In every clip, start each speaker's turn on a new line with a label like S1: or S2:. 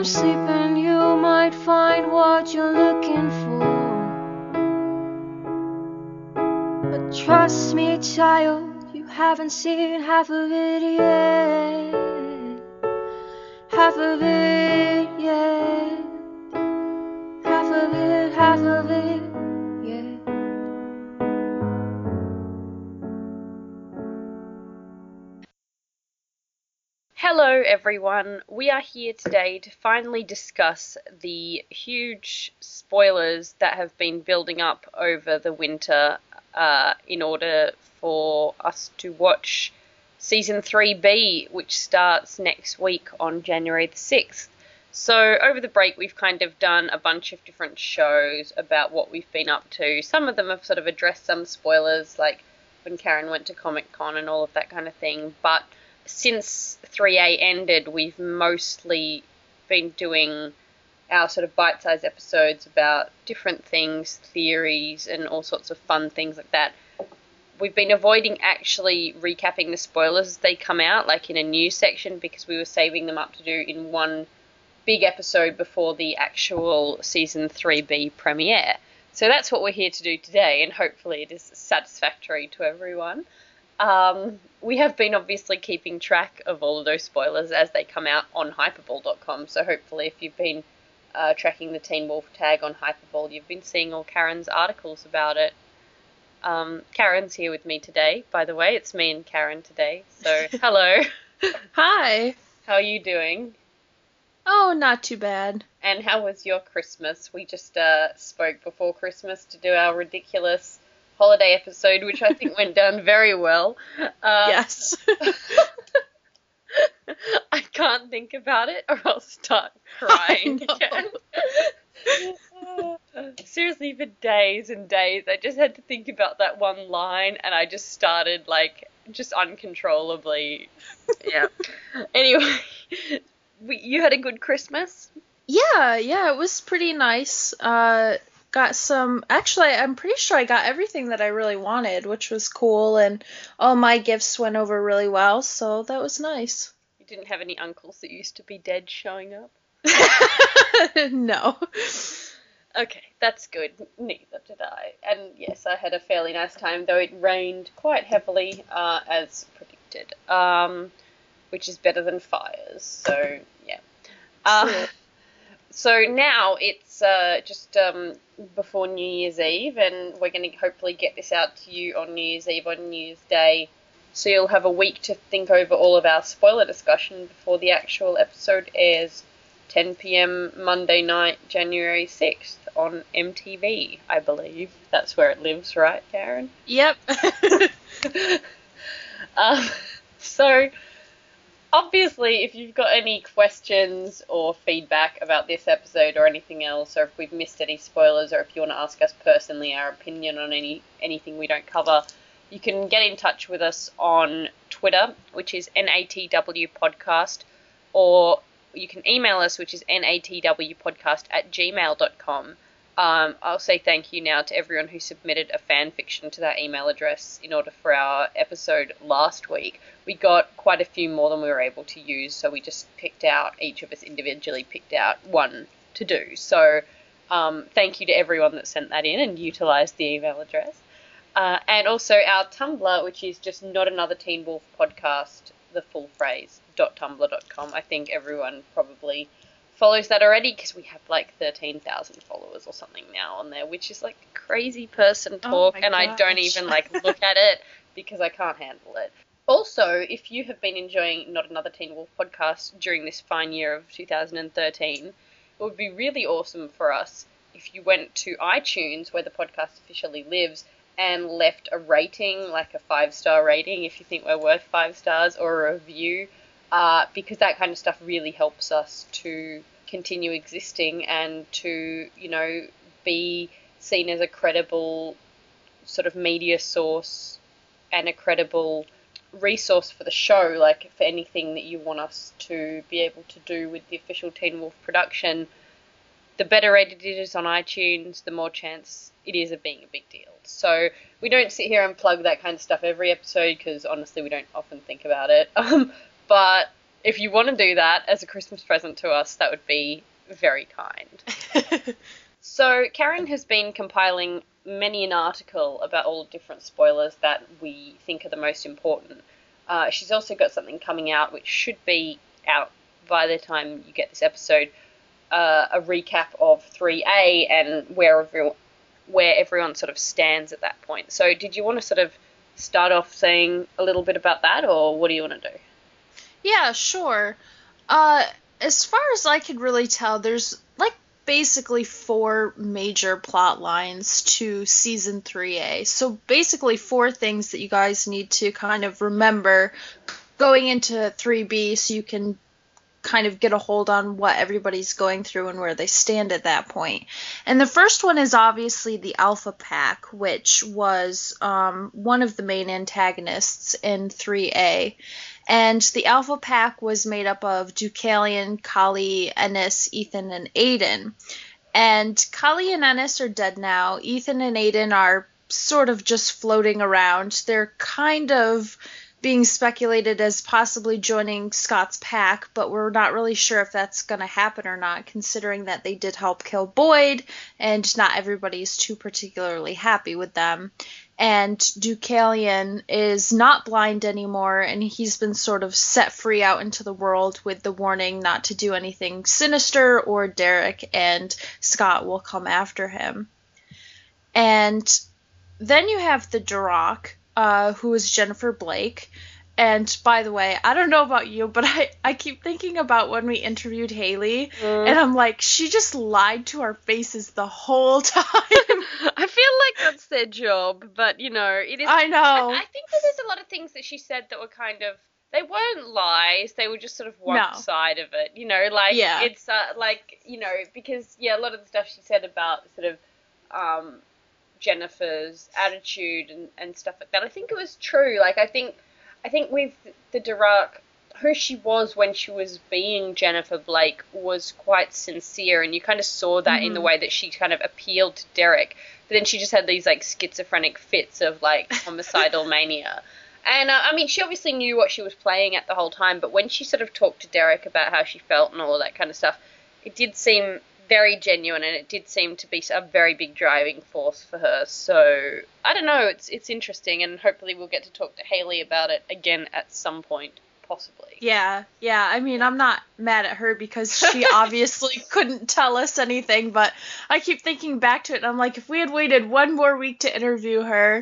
S1: sleeping, you might find what you're looking for. But trust me, child, you haven't seen half of it yet. Half of it yet. Half of it yet.
S2: Hello everyone, we are here today to finally discuss the huge spoilers that have been building up over the winter in order for us to watch Season 3B, which starts next week on January the 6th. So over the break we've kind of done a bunch of different shows about what we've been up to. Some of them have sort of addressed some spoilers, like when Karen went to Comic-Con and all of that kind of thing, but since 3A ended, we've mostly been doing our sort of bite-sized episodes about different things, theories, and all sorts of fun things like that. We've been avoiding actually recapping the spoilers as they come out, like in a news section, because we were saving them up to do in one big episode before the actual Season 3B premiere. So that's what we're here to do today, and hopefully it is satisfactory to everyone. We have been obviously keeping track of all of those spoilers as they come out on Hypable.com, so hopefully if you've been tracking the Teen Wolf tag on Hypable, you've been seeing all Karen's articles about it. Karen's here with me today, by the way. It's me and Karen today, so hello.
S1: Hi.
S2: How are you doing?
S1: Oh, not too bad.
S2: And how was your Christmas? We just spoke before Christmas to do our ridiculous holiday episode, which I think went down very well.
S1: Yes.
S2: I can't think about it or I'll start crying again. Seriously, for days and days, I just had to think about that one line and I just started, just uncontrollably. Yeah. Anyway, you had a good Christmas?
S1: Yeah, it was pretty nice. Actually, I'm pretty sure I got everything that I really wanted, which was cool, and all my gifts went over really well, so that was nice.
S2: You didn't have any uncles that used to be dead showing up?
S1: No.
S2: Okay, that's good. Neither did I. And yes, I had a fairly nice time, though it rained quite heavily, as predicted, which is better than fires, so yeah. So now it's just before New Year's Eve, and we're going to hopefully get this out to you on New Year's Eve, on New Year's Day. So you'll have a week to think over all of our spoiler discussion before the actual episode airs, 10 p.m. Monday night, January 6th on MTV, I believe. That's where it lives, right, Karen?
S1: Yep.
S2: So obviously, if you've got any questions or feedback about this episode or anything else, or if we've missed any spoilers, or if you want to ask us personally our opinion on anything we don't cover, you can get in touch with us on Twitter, which is NATW Podcast, or you can email us, which is natwpodcast@gmail.com. I'll say thank you now to everyone who submitted a fan fiction to that email address in order for our episode last week. We got quite a few more than we were able to use, so we just each of us individually picked out one to do. So thank you to everyone that sent that in and utilised the email address. And also our Tumblr, which is just Not Another Teen Wolf Podcast, the full phrase, .tumblr.com. I think everyone probably follows that already because we have 13,000 followers or something now on there, which is crazy person talk, and I don't even look at it because I can't handle it. Also, if you have been enjoying Not Another Teen Wolf Podcast during this fine year of 2013, it would be really awesome for us if you went to iTunes, where the podcast officially lives, and left a rating, like a 5-star rating if you think we're worth 5 stars, or a review, because that kind of stuff really helps us to continue existing and to, be seen as a credible sort of media source and a credible resource for the show, for anything that you want us to be able to do with the official Teen Wolf production. The better rated it is on iTunes, the more chance it is of being a big deal. So we don't sit here and plug that kind of stuff every episode because honestly we don't often think about it. But if you want to do that as a Christmas present to us, that would be very kind. So Karen has been compiling many an article about all the different spoilers that we think are the most important. She's also got something coming out which should be out by the time you get this episode, a recap of 3A and where everyone sort of stands at that point. So did you want to sort of start off saying a little bit about that, or what do you want to do?
S1: Yeah, sure. As far as I could really tell, there's like basically 4 major plot lines to season 3A. So basically 4 things that you guys need to kind of remember going into 3B so you can kind of get a hold on what everybody's going through and where they stand at that point. And the first one is obviously the Alpha Pack, which was one of the main antagonists in 3A. And the Alpha Pack was made up of Deucalion, Kali, Ennis, Ethan, and Aiden. And Kali and Ennis are dead now. Ethan and Aiden are sort of just floating around. They're kind of being speculated as possibly joining Scott's pack, but we're not really sure if that's going to happen or not, considering that they did help kill Boyd, and not everybody's too particularly happy with them. And Deucalion is not blind anymore, and he's been sort of set free out into the world with the warning not to do anything sinister, or Derek and Scott will come after him. And then you have the Duroc, who is Jennifer Blake. And by the way, I don't know about you, but I keep thinking about when we interviewed Haley, and I'm like, she just lied to our faces the whole time.
S2: I feel like that's their job, but, you know, it is...
S1: I know.
S2: I think that there's a lot of things that she said that were kind of... They weren't lies, they were just sort of one side of it, you know, like, it's, like, you know, because, yeah, a lot of the stuff she said about sort of, Jennifer's attitude and stuff like that, I think it was true. Like, I think with the Duroc, who she was when she was being Jennifer Blake was quite sincere, and you kind of saw that in the way that she kind of appealed to Derek, but then she just had these, like, schizophrenic fits of, like, homicidal mania. And, I mean, she obviously knew what she was playing at the whole time, but when she sort of talked to Derek about how she felt and all of that kind of stuff, it did seem very genuine, and it did seem to be a very big driving force for her. So I don't know, it's interesting, and hopefully we'll get to talk to Haley about it again at some point, possibly.
S1: Yeah. I mean, I'm not mad at her because she obviously couldn't tell us anything, but I keep thinking back to it, and I'm like, if we had waited one more week to interview her,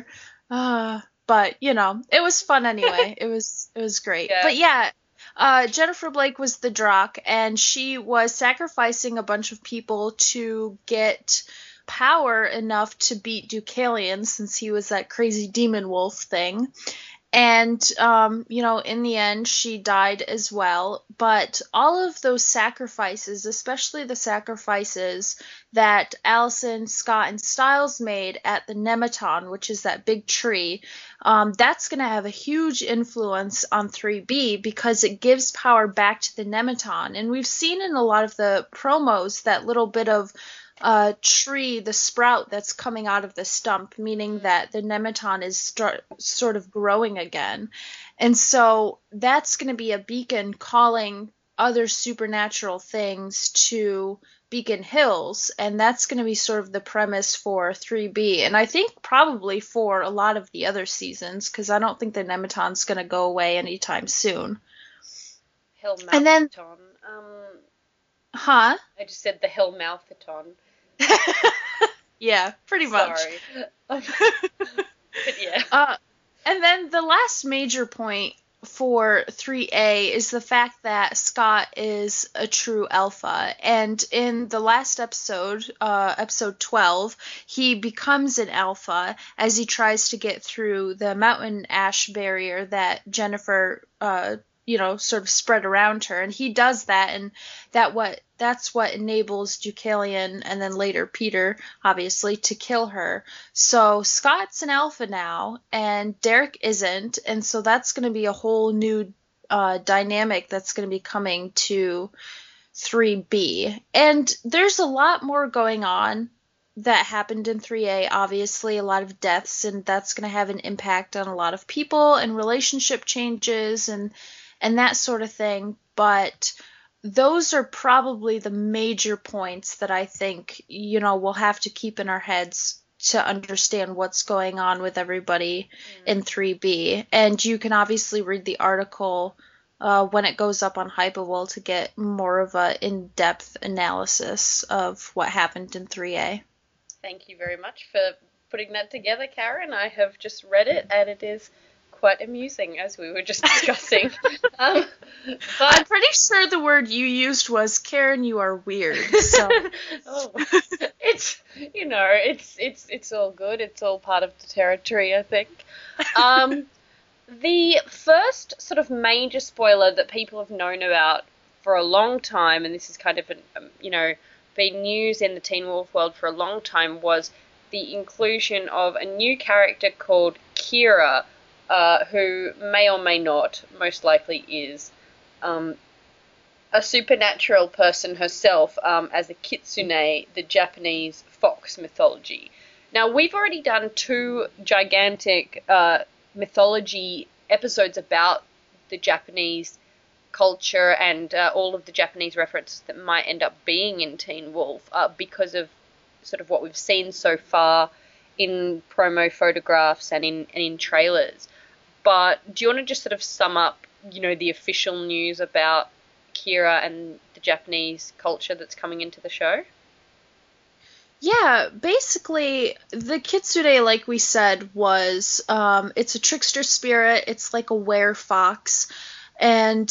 S1: but you know, it was fun anyway. It was great. Yeah. But yeah. Jennifer Blake was the Duroc, and she was sacrificing a bunch of people to get power enough to beat Deucalion, since he was that crazy demon wolf thing. And, you know, in the end, she died as well. But all of those sacrifices, especially the sacrifices that Allison, Scott, and Stiles made at the Nematon, which is that big tree, that's going to have a huge influence on 3B because it gives power back to the Nematon. And we've seen in a lot of the promos that little bit of tree, the sprout that's coming out of the stump, meaning that the Nematon is sort of growing again. And so that's going to be a beacon calling other supernatural things to Beacon Hills, and that's going to be sort of the premise for 3B, and I think probably for a lot of the other seasons, because I don't think the Nematon's going to go away anytime soon.
S2: Hellmouthaton.
S1: And then,
S2: I just said the Hellmouthaton.
S1: Yeah, pretty much.
S2: Sorry. But yeah.
S1: And then the last major point for 3A is the fact that Scott is a true alpha. And in the last episode, episode 12, he becomes an alpha as he tries to get through the mountain ash barrier that Jennifer sort of spread around her, and he does that, and that's what enables Deucalion and then later Peter, obviously, to kill her. So Scott's an alpha now, and Derek isn't, and so that's going to be a whole new dynamic that's going to be coming to 3B. And there's a lot more going on that happened in 3A, obviously, a lot of deaths, and that's going to have an impact on a lot of people and relationship changes and and that sort of thing. But those are probably the major points that I think, we'll have to keep in our heads to understand what's going on with everybody in 3B. And you can obviously read the article when it goes up on Hypable to get more of a in-depth analysis of what happened in 3A.
S2: Thank you very much for putting that together, Karen. I have just read it, and it is quite amusing, as we were just discussing. But
S1: I'm pretty sure the word you used was, Karen, you are weird. So
S2: it's all good. It's all part of the territory, I think. The first sort of major spoiler that people have known about for a long time, and this is kind of been news in the Teen Wolf world for a long time, was the inclusion of a new character called Kira, who may or may not, most likely is, a supernatural person herself, as a kitsune, the Japanese fox mythology. Now, we've already done 2 gigantic mythology episodes about the Japanese culture and all of the Japanese references that might end up being in Teen Wolf because of sort of what we've seen so far in promo photographs and in trailers. But do you want to just sort of sum up, the official news about Kira and the Japanese culture that's coming into the show?
S1: Yeah, basically, the kitsune, like we said, was, it's a trickster spirit. It's like a were-fox. And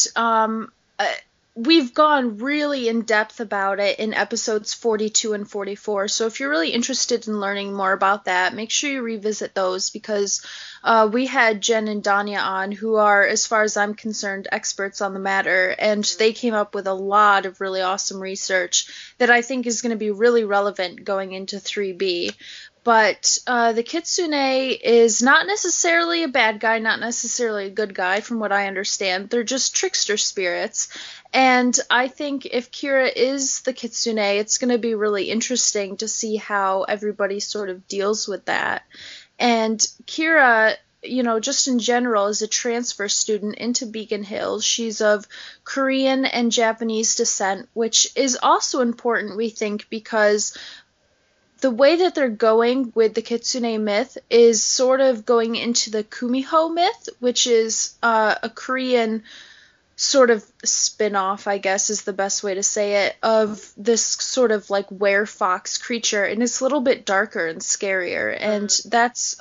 S1: we've gone really in depth about it in episodes 42 and 44. So if you're really interested in learning more about that, make sure you revisit those, because we had Jen and Danya on, who are, as far as I'm concerned, experts on the matter, and they came up with a lot of really awesome research that I think is going to be really relevant going into 3B. But the kitsune is not necessarily a bad guy, not necessarily a good guy, from what I understand. They're just trickster spirits. And I think if Kira is the kitsune, it's going to be really interesting to see how everybody sort of deals with that. And Kira, just in general, is a transfer student into Beacon Hills. She's of Korean and Japanese descent, which is also important, we think, because the way that they're going with the kitsune myth is sort of going into the Kumiho myth, which is a Korean sort of spin-off, I guess is the best way to say it, of this sort of like were-fox creature, and it's a little bit darker and scarier. And that's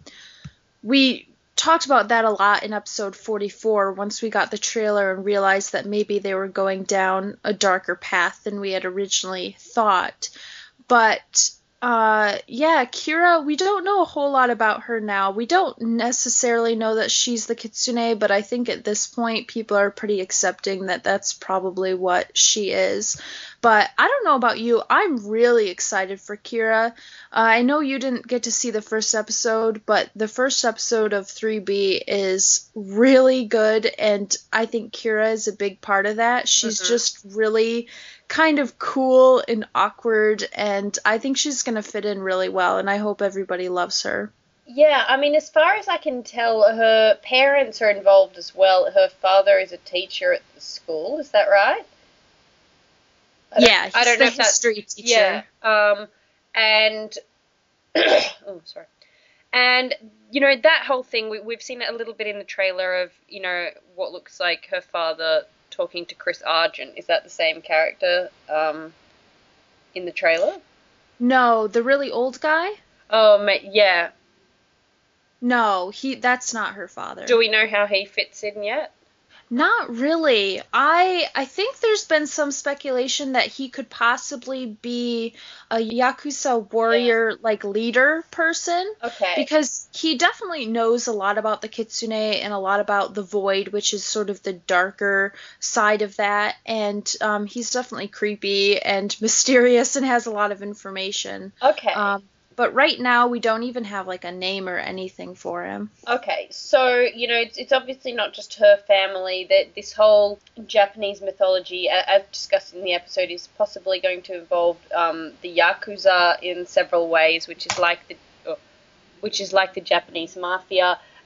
S1: we talked about that a lot in episode 44 once we got the trailer and realized that maybe they were going down a darker path than we had originally thought. But Kira, we don't know a whole lot about her now. We don't necessarily know that she's the kitsune, but I think at this point people are pretty accepting that that's probably what she is. But I don't know about you. I'm really excited for Kira. I know you didn't get to see the first episode, but the first episode of 3B is really good, and I think Kira is a big part of that. She's just really kind of cool and awkward, and I think she's going to fit in really well, and I hope everybody loves her.
S2: Yeah, I mean, as far as I can tell, her parents are involved as well. Her father is a teacher at the school, is that right?
S1: I don't know if that's history teacher.
S2: Yeah, and oh, sorry. And, that whole thing, we've seen it a little bit in the trailer of, what looks like her father talking to Chris Argent. Is that the same character in the trailer?
S1: No, the really old guy?
S2: Oh, yeah.
S1: No, that's not her father.
S2: Do we know how he fits in yet?
S1: Not really. I think there's been some speculation that he could possibly be a Yakuza warrior, leader person.
S2: Okay.
S1: Because he definitely knows a lot about the kitsune and a lot about the void, which is sort of the darker side of that. And he's definitely creepy and mysterious and has a lot of information.
S2: Okay.
S1: But right now, we don't even have, a name or anything for him.
S2: Okay, so, it's obviously not just her family. That this whole Japanese mythology, as discussed in the episode, is possibly going to involve the Yakuza in several ways, which is like the Japanese mafia.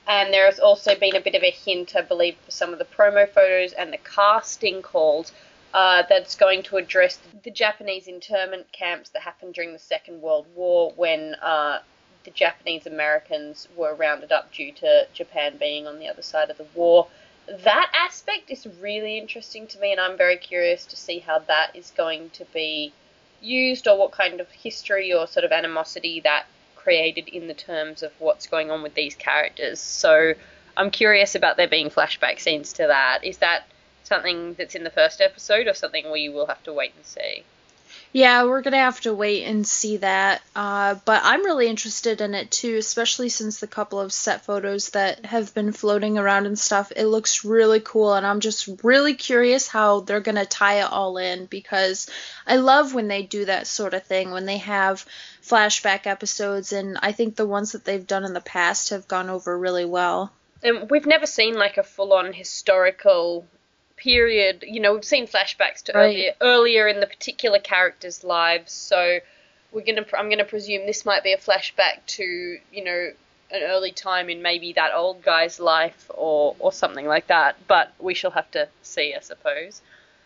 S2: And there has also been a bit of a hint, I believe, for some of the promo photos and the casting calls that's going to address the Japanese internment camps that happened during the Second World War when the Japanese Americans were rounded up due to Japan being on the other side of the war. That aspect is really interesting to me, and I'm very curious to see how that is going to be used, or what kind of history or sort of animosity that created in the terms of what's going on with these characters. So I'm curious about there being flashback scenes to that. Is that something that's in the first episode, or something we will have to wait and see?
S1: Yeah, we're gonna have to wait and see that. But I'm really interested in it too, especially since the couple of set photos that have been floating around and stuff. It looks really cool, and I'm just really curious how they're gonna tie it all in, because I love when they do that sort of thing, when they have flashback episodes, and I think the ones that they've done in the past have gone over really well.
S2: And we've never seen like a full-on historical period. You know, we've seen flashbacks to earlier in the particular characters' lives. So I'm gonna presume this might be a flashback to, you know, an early time in maybe that old guy's life, or something like that. But we shall have to see, I suppose.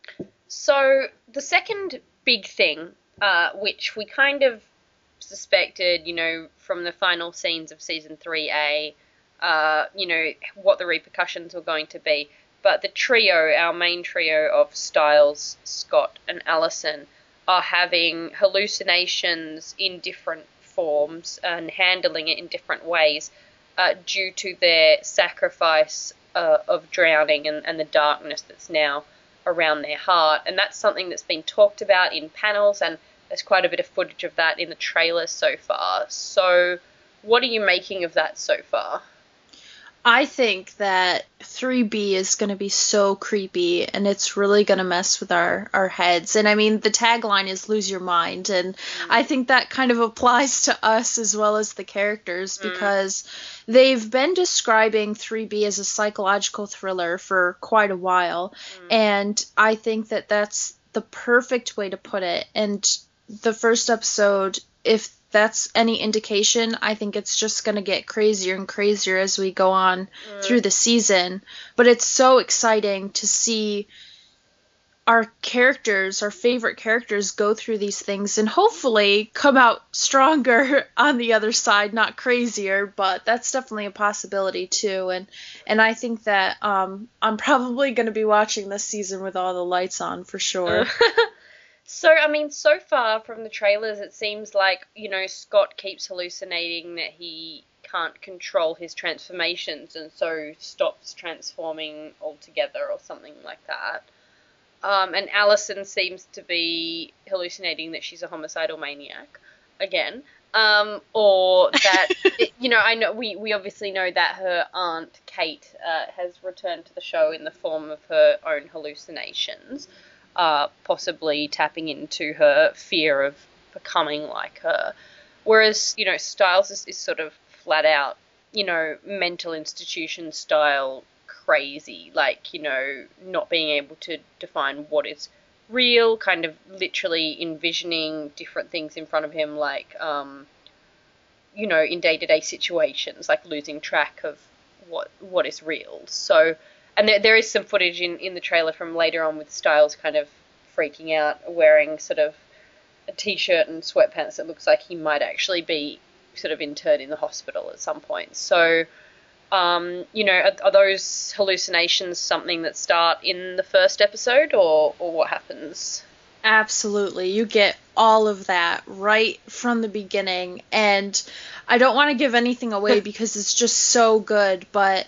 S2: So the second big thing, which we kind of suspected, you know, from the final scenes of season 3A, you know, what the repercussions were going to be. But the trio, our main trio of Stiles, Scott, and Allison, are having hallucinations in different forms and handling it in different ways due to their sacrifice of drowning and the darkness that's now around their heart. And that's something that's been talked about in panels, and there's quite a bit of footage of that in the trailers so far. So what are you making of that so far?
S1: I think that 3B is going to be so creepy, and it's really going to mess with our heads. And I mean, the tagline is lose your mind, and I think that kind of applies to us as well as the characters, because they've been describing 3B as a psychological thriller for quite a while, and I think that that's the perfect way to put it. And the first episode, if that's any indication, I think it's just going to get crazier and crazier as we go on through the season. But it's so exciting to see our characters, our favorite characters, go through these things and hopefully come out stronger on the other side, not crazier, but that's definitely a possibility too. And I think that I'm probably going to be watching this season with all the lights on for sure.
S2: So, I mean, so far from the trailers, it seems like, you know, Scott keeps hallucinating that he can't control his transformations and so stops transforming altogether or something like that. And Allison seems to be hallucinating that she's a homicidal maniac again. Or that, you know, I know we obviously know that her aunt, Kate, has returned to the show in the form of her own hallucinations. Possibly tapping into her fear of becoming like her. Whereas, you know, Stiles is sort of flat out, you know, mental institution style crazy, like, you know, not being able to define what is real, kind of literally envisioning different things in front of him, like, you know, in day-to-day situations, like losing track of what is real. So, and there is some footage in the trailer from later on with Stiles kind of freaking out, wearing sort of a t-shirt and sweatpants that looks like he might actually be sort of interred in the hospital at some point. So, you know, are those hallucinations something that start in the first episode, or what happens?
S1: Absolutely. You get all of that right from the beginning. And I don't want to give anything away because it's just so good, but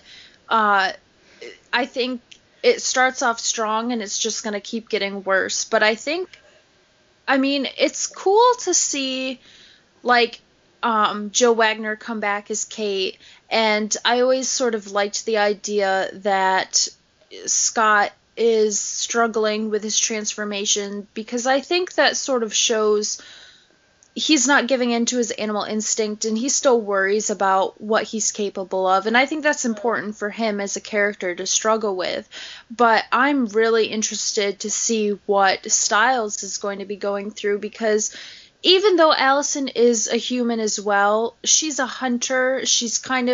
S1: I think it starts off strong and it's just going to keep getting worse. But I think, I mean, it's cool to see, like, Jill Wagner come back as Kate, and I always sort of liked the idea that Scott is struggling with his transformation, because I think that sort of shows he's not giving in to his animal instinct, and he still worries about what he's capable of, and I think that's important for him as a character to struggle with. But I'm really interested to see what Stiles is going to be going through, because even though Allison is a human as well, she's a hunter. She's kind of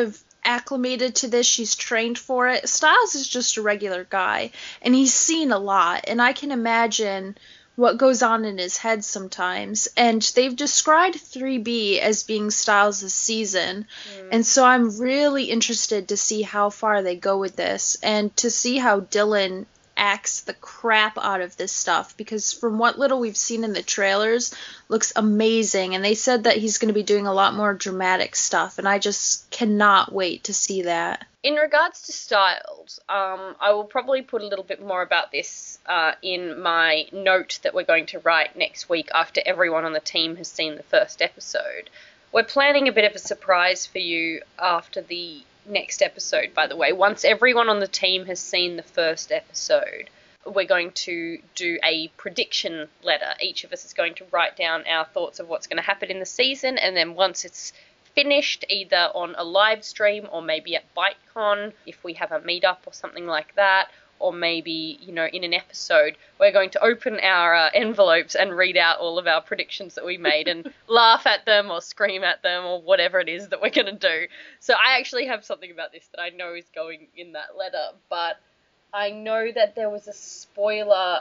S1: acclimated to this. She's trained for it. Styles is just a regular guy, and he's seen a lot, and I can imagine what goes on in his head sometimes. And they've described 3B as being Styles' season, and so I'm really interested to see how far they go with this, and to see how Dylan acts the crap out of this stuff, because from what little we've seen in the trailers, looks amazing, and they said that he's going to be doing a lot more dramatic stuff, and I just cannot wait to see that.
S2: In regards to Styles, I will probably put a little bit more about this in my note that we're going to write next week after everyone on the team has seen the first episode. We're planning a bit of a surprise for you after the next episode, by the way. Once everyone on the team has seen the first episode, we're going to do a prediction letter. Each of us is going to write down our thoughts of what's going to happen in the season, and then once it's finished, either on a live stream or maybe at BiteCon, if we have a meetup or something like that, or maybe, you know, in an episode, we're going to open our envelopes and read out all of our predictions that we made and laugh at them or scream at them or whatever it is that we're going to do. So I actually have something about this that I know is going in that letter, but I know that there was a spoiler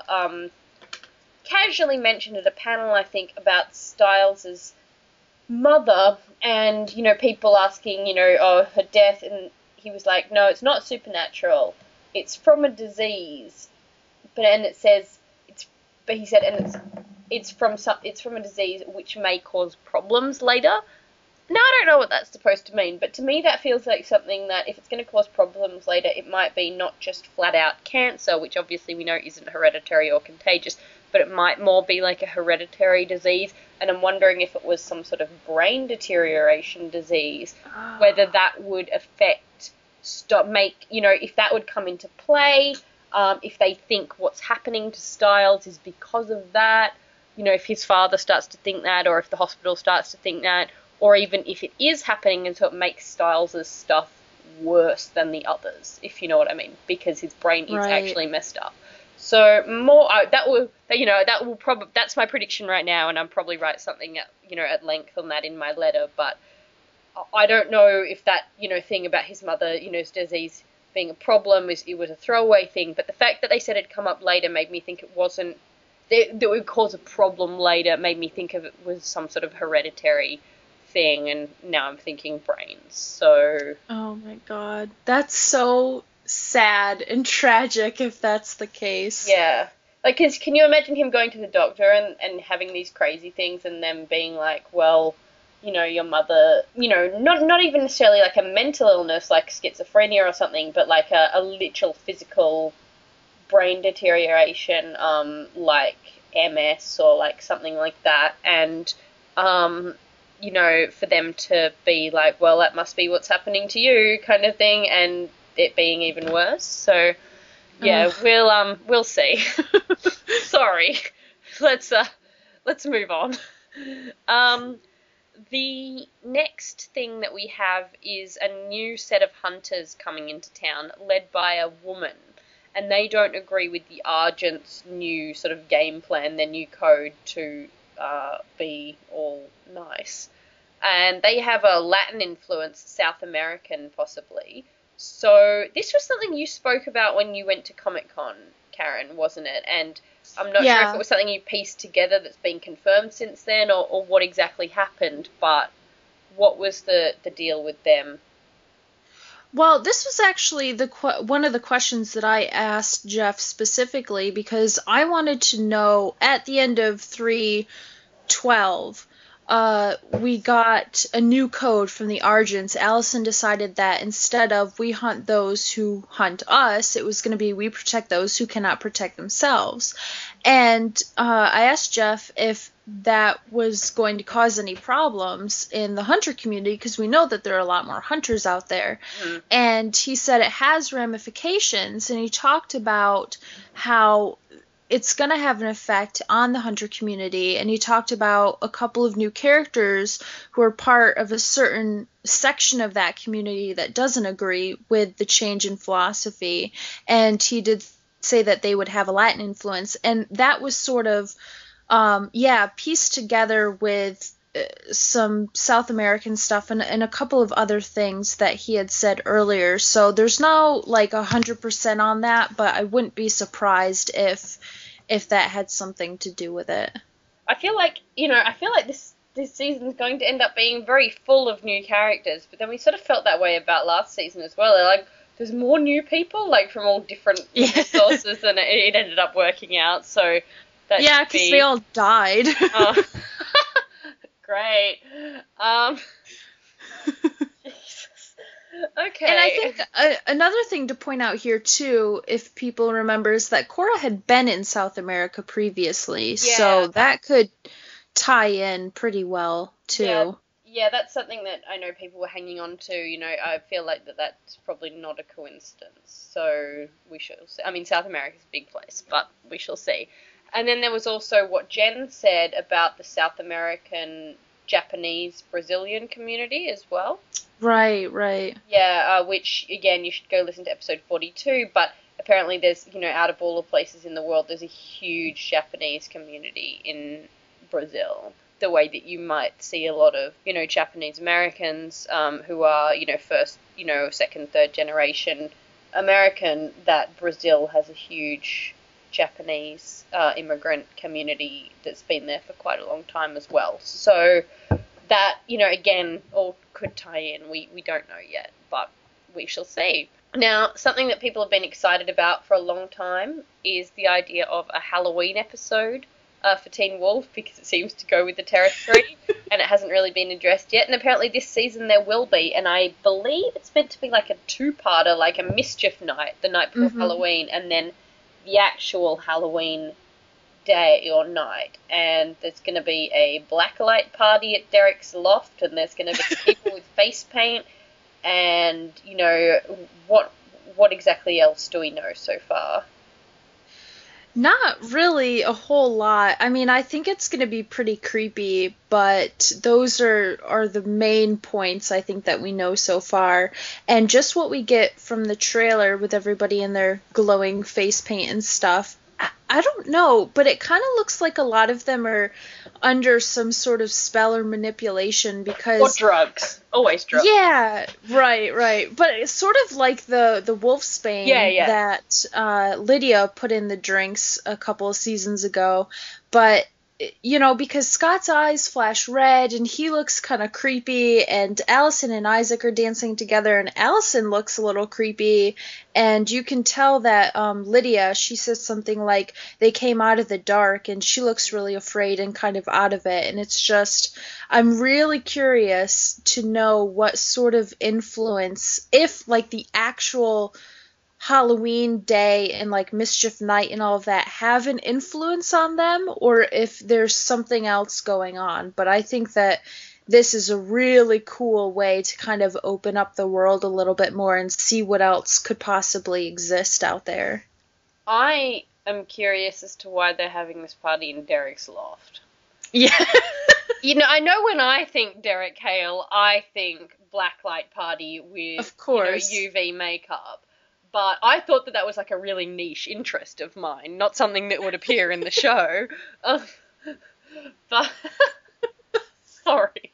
S2: casually mentioned at a panel, I think, about Styles's mother, and, you know, people asking, you know, oh, her death, and he was like, no, it's not supernatural. It's from a disease, but he said it's from a disease which may cause problems later. Now I don't know what that's supposed to mean, but to me that feels like something that if it's going to cause problems later, it might be not just flat out cancer, which obviously we know isn't hereditary or contagious, but it might more be like a hereditary disease. And I'm wondering if it was some sort of brain deterioration disease, whether that would affect. If that would come into play, if they think what's happening to Styles is because of that, you know, if his father starts to think that, or if the hospital starts to think that, or even if it is happening and so it makes Styles' stuff worse than the others, if you know what I mean, because his brain is actually messed up. So that's my prediction right now, and I'm probably write something at length on that in my letter, but I don't know if that, thing about his mother, his disease being a problem, it was a throwaway thing, but the fact that they said it'd come up later made me think it wasn't, that it would cause a problem later, made me think of it was some sort of hereditary thing, and now I'm thinking brains, so... Oh
S1: my god, that's so sad and tragic if that's the case.
S2: Yeah. Like, 'cause can you imagine him going to the doctor and having these crazy things and them being like, well... your mother, not even necessarily like a mental illness like schizophrenia or something, but like a literal physical brain deterioration, like MS or like something like that. And, for them to be like, well, that must be what's happening to you kind of thing, and it being even worse. So, yeah, we'll see. Sorry. Let's move on. The next thing that we have is a new set of hunters coming into town, led by a woman, and they don't agree with the Argent's new sort of game plan, their new code to be all nice. And they have a Latin influence, South American possibly. So this was something you spoke about when you went to Comic-Con, Karen, wasn't it? And I'm not sure if it was something you pieced together that's been confirmed since then, or what exactly happened, but what was the deal with them?
S1: Well, this was actually one of the questions that I asked Jeff specifically, because I wanted to know, at the end of 3:12, we got a new code from the Argents. Allison decided that instead of we hunt those who hunt us, it was going to be we protect those who cannot protect themselves. And I asked Jeff if that was going to cause any problems in the hunter community, because we know that there are a lot more hunters out there. Mm-hmm. And he said it has ramifications, and he talked about how it's going to have an effect on the hunter community, and he talked about a couple of new characters who are part of a certain section of that community that doesn't agree with the change in philosophy, and he did say that they would have a Latin influence, and that was sort of pieced together with some South American stuff and a couple of other things that he had said earlier. So there's no like 100% on that, but I wouldn't be surprised if that had something to do with it.
S2: I feel like this season's going to end up being very full of new characters, but then we sort of felt that way about last season as well. Like, there's more new people, like, from all different sources, and it ended up working out, so that
S1: because they all died.
S2: Great. Jesus. Okay.
S1: And I think another thing to point out here, too, if people remember, is that Korra had been in South America previously, so that could tie in pretty well, too.
S2: Yeah, that's something that I know people were hanging on to. I feel like that's probably not a coincidence. So we shall see. I mean, South America's a big place, but we shall see. And then there was also what Jen said about the South American, Japanese, Brazilian community as well.
S1: Right.
S2: Yeah, which, again, you should go listen to episode 42, but apparently there's, out of all the places in the world, there's a huge Japanese community in Brazil. The way that you might see a lot of, Japanese Americans who are, first, second, third generation American, that Brazil has a huge Japanese immigrant community that's been there for quite a long time as well. So that, again, all could tie in. We don't know yet, but we shall see. Now, something that people have been excited about for a long time is the idea of a Halloween episode for Teen Wolf, because it seems to go with the territory and it hasn't really been addressed yet. And apparently this season there will be, and I believe it's meant to be like a two-parter, like a mischief night, the night before Halloween, and then the actual Halloween day or night. And there's going to be a blacklight party at Derek's loft, and there's going to be people with face paint, and, what exactly else do we know so far?
S1: Not really a whole lot. I mean, I think it's going to be pretty creepy, but those are the main points I think that we know so far. And just what we get from the trailer with everybody in their glowing face paint and stuff, I don't know, but it kind of looks like a lot of them are under some sort of spell or manipulation because...
S2: Or drugs. Always drugs.
S1: Yeah, right. But it's sort of like the wolfsbane that Lydia put in the drinks a couple of seasons ago. But, because Scott's eyes flash red and he looks kind of creepy, and Allison and Isaac are dancing together and Allison looks a little creepy, and you can tell that Lydia, she says something like they came out of the dark, and she looks really afraid and kind of out of it. And it's just, I'm really curious to know what sort of influence, if like the actual Halloween day and like mischief night and all of that have an influence on them, or if there's something else going on. But I think that this is a really cool way to kind of open up the world a little bit more and see what else could possibly exist out there.
S2: I am curious as to why they're having this party in Derek's loft.
S1: Yeah.
S2: I know when I think Derek Hale, I think blacklight party with,
S1: of course,
S2: UV makeup. But I thought that was like a really niche interest of mine, not something that would appear in the show. But sorry.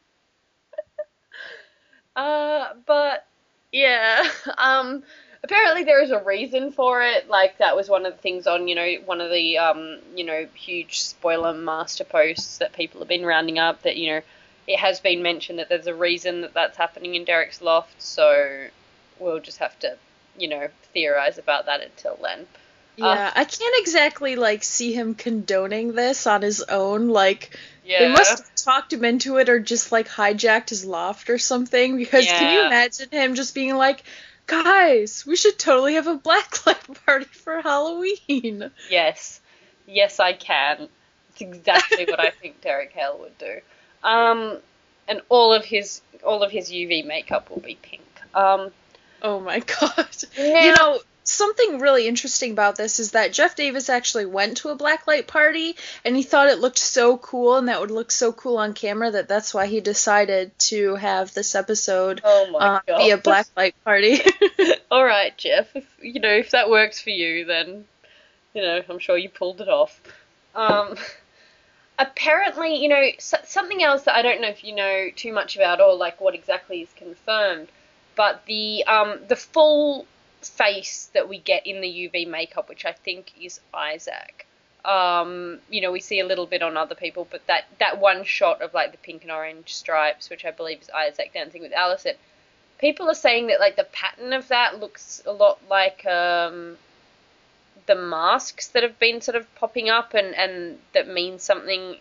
S2: But yeah. Apparently there is a reason for it. Like, that was one of the things on, one of the huge spoiler master posts that people have been rounding up, that, it has been mentioned that there's a reason that that's happening in Derek's loft. So we'll just have to, theorize about that until then.
S1: Yeah, I can't exactly, see him condoning this on his own. They must have talked him into it or just, hijacked his loft or something. Because can you imagine him just being like, guys, we should totally have a blacklight party for Halloween?
S2: Yes. Yes, I can. It's exactly what I think Derek Hale would do. And all of his UV makeup will be pink.
S1: Oh my god. Yeah. Something really interesting about this is that Jeff Davis actually went to a blacklight party, and he thought it looked so cool and that would look so cool on camera that's why he decided to have this episode be a blacklight party.
S2: All right, Jeff. If that works for you, then I'm sure you pulled it off. apparently, something else that I don't know if you know too much about or like what exactly is confirmed, but the full face that we get in the UV makeup, which I think is Isaac. We see a little bit on other people, but that one shot of like the pink and orange stripes, which I believe is Isaac dancing with Allison, people are saying that like the pattern of that looks a lot like the masks that have been sort of popping up and that mean something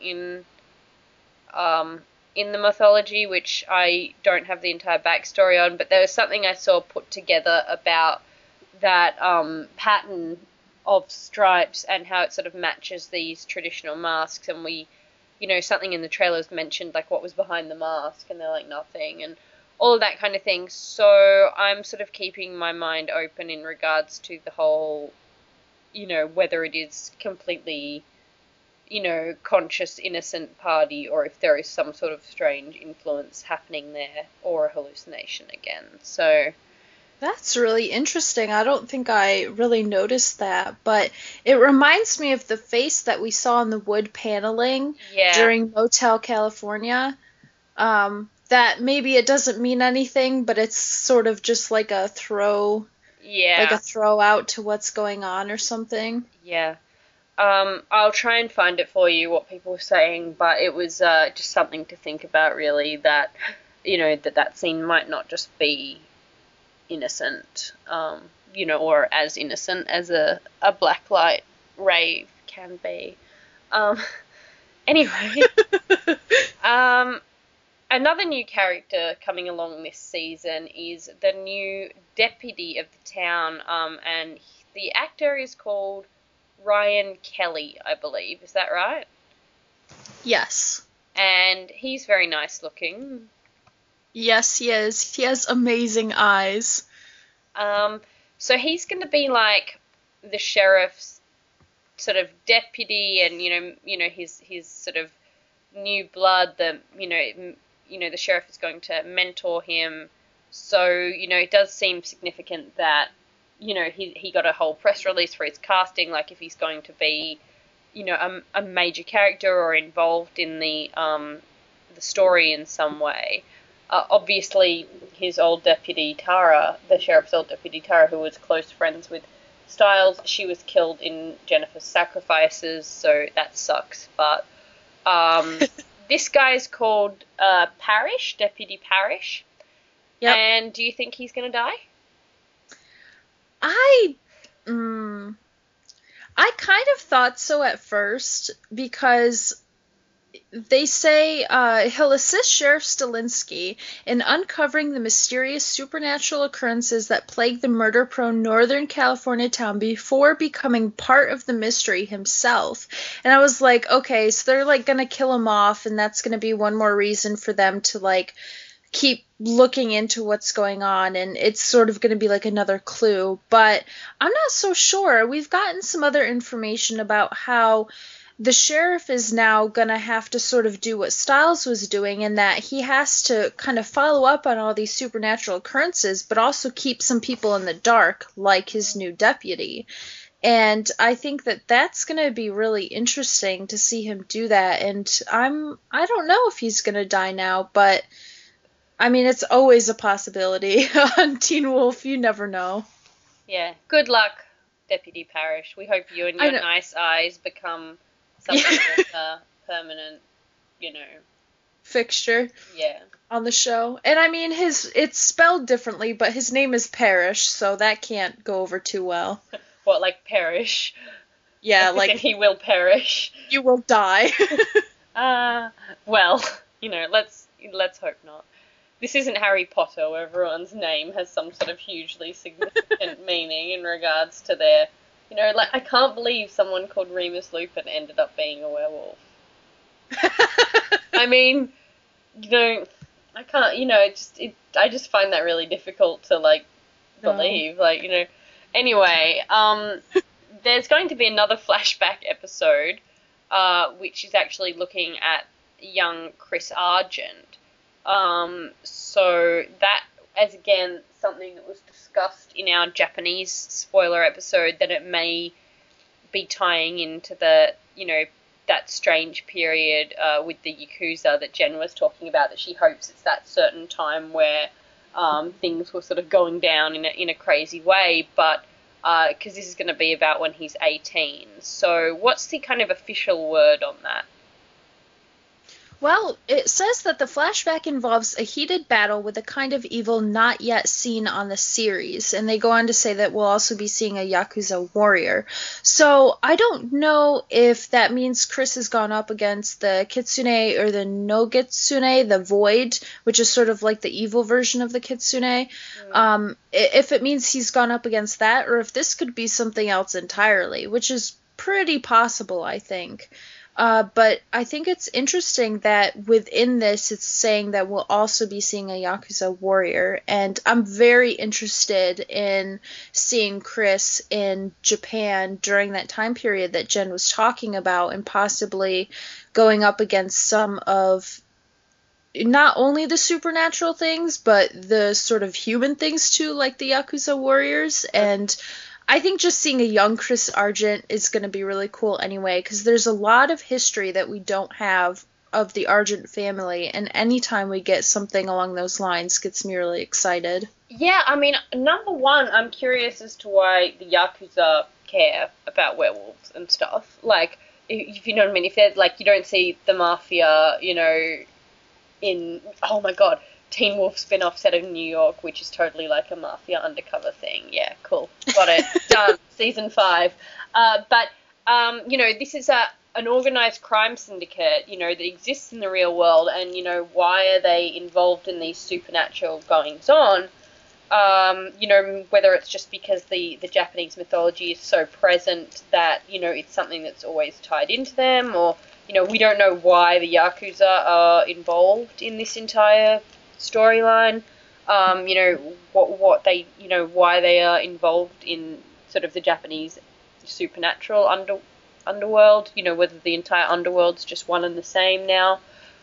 S2: in the mythology, which I don't have the entire backstory on, but there was something I saw put together about that pattern of stripes and how it sort of matches these traditional masks, and something in the trailers mentioned like what was behind the mask, and they're like nothing, and all of that kind of thing. So I'm sort of keeping my mind open in regards to the whole, whether it is completely, conscious, innocent party, or if there is some sort of strange influence happening there, or a hallucination again. So
S1: That's really interesting. I don't think I really noticed that, but it reminds me of the face that we saw in the wood paneling
S2: yeah,
S1: during Motel California. That maybe it doesn't mean anything, but it's sort of just like a
S2: yeah,
S1: throw out to what's going on or something.
S2: yeah. I'll try and find it for you, what people were saying, but it was just something to think about, really, that, that scene might not just be innocent, or as innocent as a blacklight rave can be. Um, anyway, another new character coming along this season is the new deputy of the town, and the actor is called Ryan Kelly, I believe. Is that right?
S1: Yes.
S2: And he's very nice looking.
S1: Yes, he is. He has amazing eyes.
S2: So he's going to be like the sheriff's sort of deputy, and his sort of new blood. The sheriff is going to mentor him. So it does seem significant that he got a whole press release for his casting. Like if he's going to be a major character or involved in the story in some way. Obviously, his old deputy Tara, the sheriff's old deputy Tara, who was close friends with Styles, she was killed in Jennifer's sacrifices, so that sucks. But this guy's called Parrish, Deputy Parrish.
S1: Yep.
S2: And do you think he's going to die?
S1: I mm, I kind of thought so at first because they say he'll assist Sheriff Stilinski in uncovering the mysterious supernatural occurrences that plague the murder-prone Northern California town before becoming part of the mystery himself. And I was like, okay, so they're like gonna kill him off, and that's gonna be one more reason for them to like keep looking into what's going on, and it's sort of going to be like another clue. But I'm not so sure. We've gotten some other information about how the sheriff is now going to have to sort of do what Styles was doing, in that he has to kind of follow up on all these supernatural occurrences, but also keep some people in the dark, like his new deputy. And I think that that's going to be really interesting to see him do that. And I don't know if he's going to die now, but I mean, it's always a possibility on Teen Wolf. You never know.
S2: Yeah. Good luck, Deputy Parrish. We hope you and your nice eyes become something of a permanent,
S1: fixture.
S2: Yeah.
S1: On the show. And I mean, it's spelled differently, but his name is Parrish, so that can't go over too well.
S2: What, like perish?
S1: Yeah, like
S2: he will perish.
S1: You will die.
S2: Well, let's hope not. This isn't Harry Potter, where everyone's name has some sort of hugely significant meaning in regards to their, like, I can't believe someone called Remus Lupin ended up being a werewolf. I mean, I can't, I just find that really difficult to, like, believe, no. Anyway, there's going to be another flashback episode, which is actually looking at young Chris Argent. So that, as again, something that was discussed in our Japanese spoiler episode, that it may be tying into the, that strange period with the Yakuza that Jen was talking about, that she hopes it's that certain time where things were sort of going down in a crazy way, but because this is going to be about when he's 18. So what's the kind of official word on that?
S1: Well, it says that the flashback involves a heated battle with a kind of evil not yet seen on the series, and they go on to say that we'll also be seeing a Yakuza warrior. So I don't know if that means Chris has gone up against the Kitsune or the Nogitsune, the Void, which is sort of like the evil version of the Kitsune. If it means he's gone up against that, or if this could be something else entirely, which is pretty possible, I think. But I think it's interesting that within this, it's saying that we'll also be seeing a Yakuza warrior, and I'm very interested in seeing Chris in Japan during that time period that Jen was talking about, and possibly going up against some of not only the supernatural things, but the sort of human things too, like the Yakuza warriors. And I think just seeing a young Chris Argent is going to be really cool anyway, because there's a lot of history that we don't have of the Argent family, and anytime we get something along those lines gets me really excited.
S2: Yeah, I mean, number one, I'm curious as to why the Yakuza care about werewolves and stuff. Like, if you know what I mean, if there's, like, you don't see the Mafia, you know, in, oh my god, Teen Wolf spin-off set of New York, which is totally like a Mafia undercover thing. Yeah, cool. Got it. Done. Season 5. But you know, this is an organized crime syndicate, you know, that exists in the real world, and, you know, why are they involved in these supernatural goings-on? You know, whether it's just because the Japanese mythology is so present that, you know, it's something that's always tied into them, or, you know, we don't know why the Yakuza are involved in this entire storyline. You know, what they, you know, why they are involved in sort of the Japanese supernatural underworld, you know, whether the entire underworld's just one and the same now.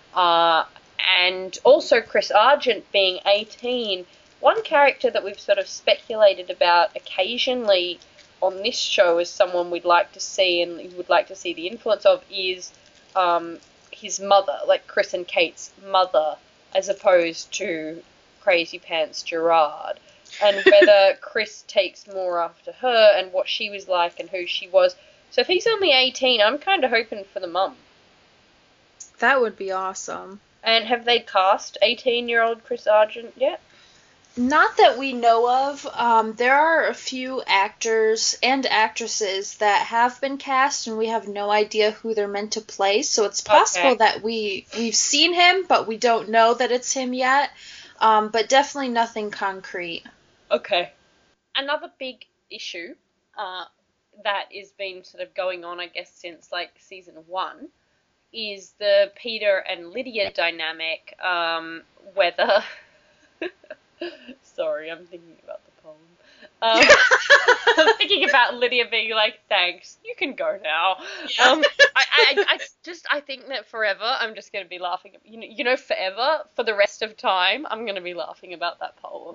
S2: And also Chris Argent being 18. One character that we've sort of speculated about occasionally on this show as someone we'd like to see and would like to see the influence of is his mother, like Chris and Kate's mother, as opposed to Crazy Pants Gerard. And whether Chris takes more after her and what she was like and who she was. So if he's only 18, I'm kind of hoping for the mum.
S1: That would be awesome.
S2: And have they cast 18-year-old Chris Argent yet?
S1: Not that we know of. There are a few actors and actresses that have been cast, and we have no idea who they're meant to play. So it's possible that we've seen him, but we don't know that it's him yet. But definitely nothing concrete.
S2: Okay. Another big issue that has been sort of going on, I guess, since like season 1 is the Peter and Lydia dynamic. Whether sorry, I'm thinking about the poem. I'm thinking about Lydia being like, "Thanks, you can go now." Yeah. I think that forever I'm just going to be laughing. You know, forever for the rest of time, I'm going to be laughing about that poem.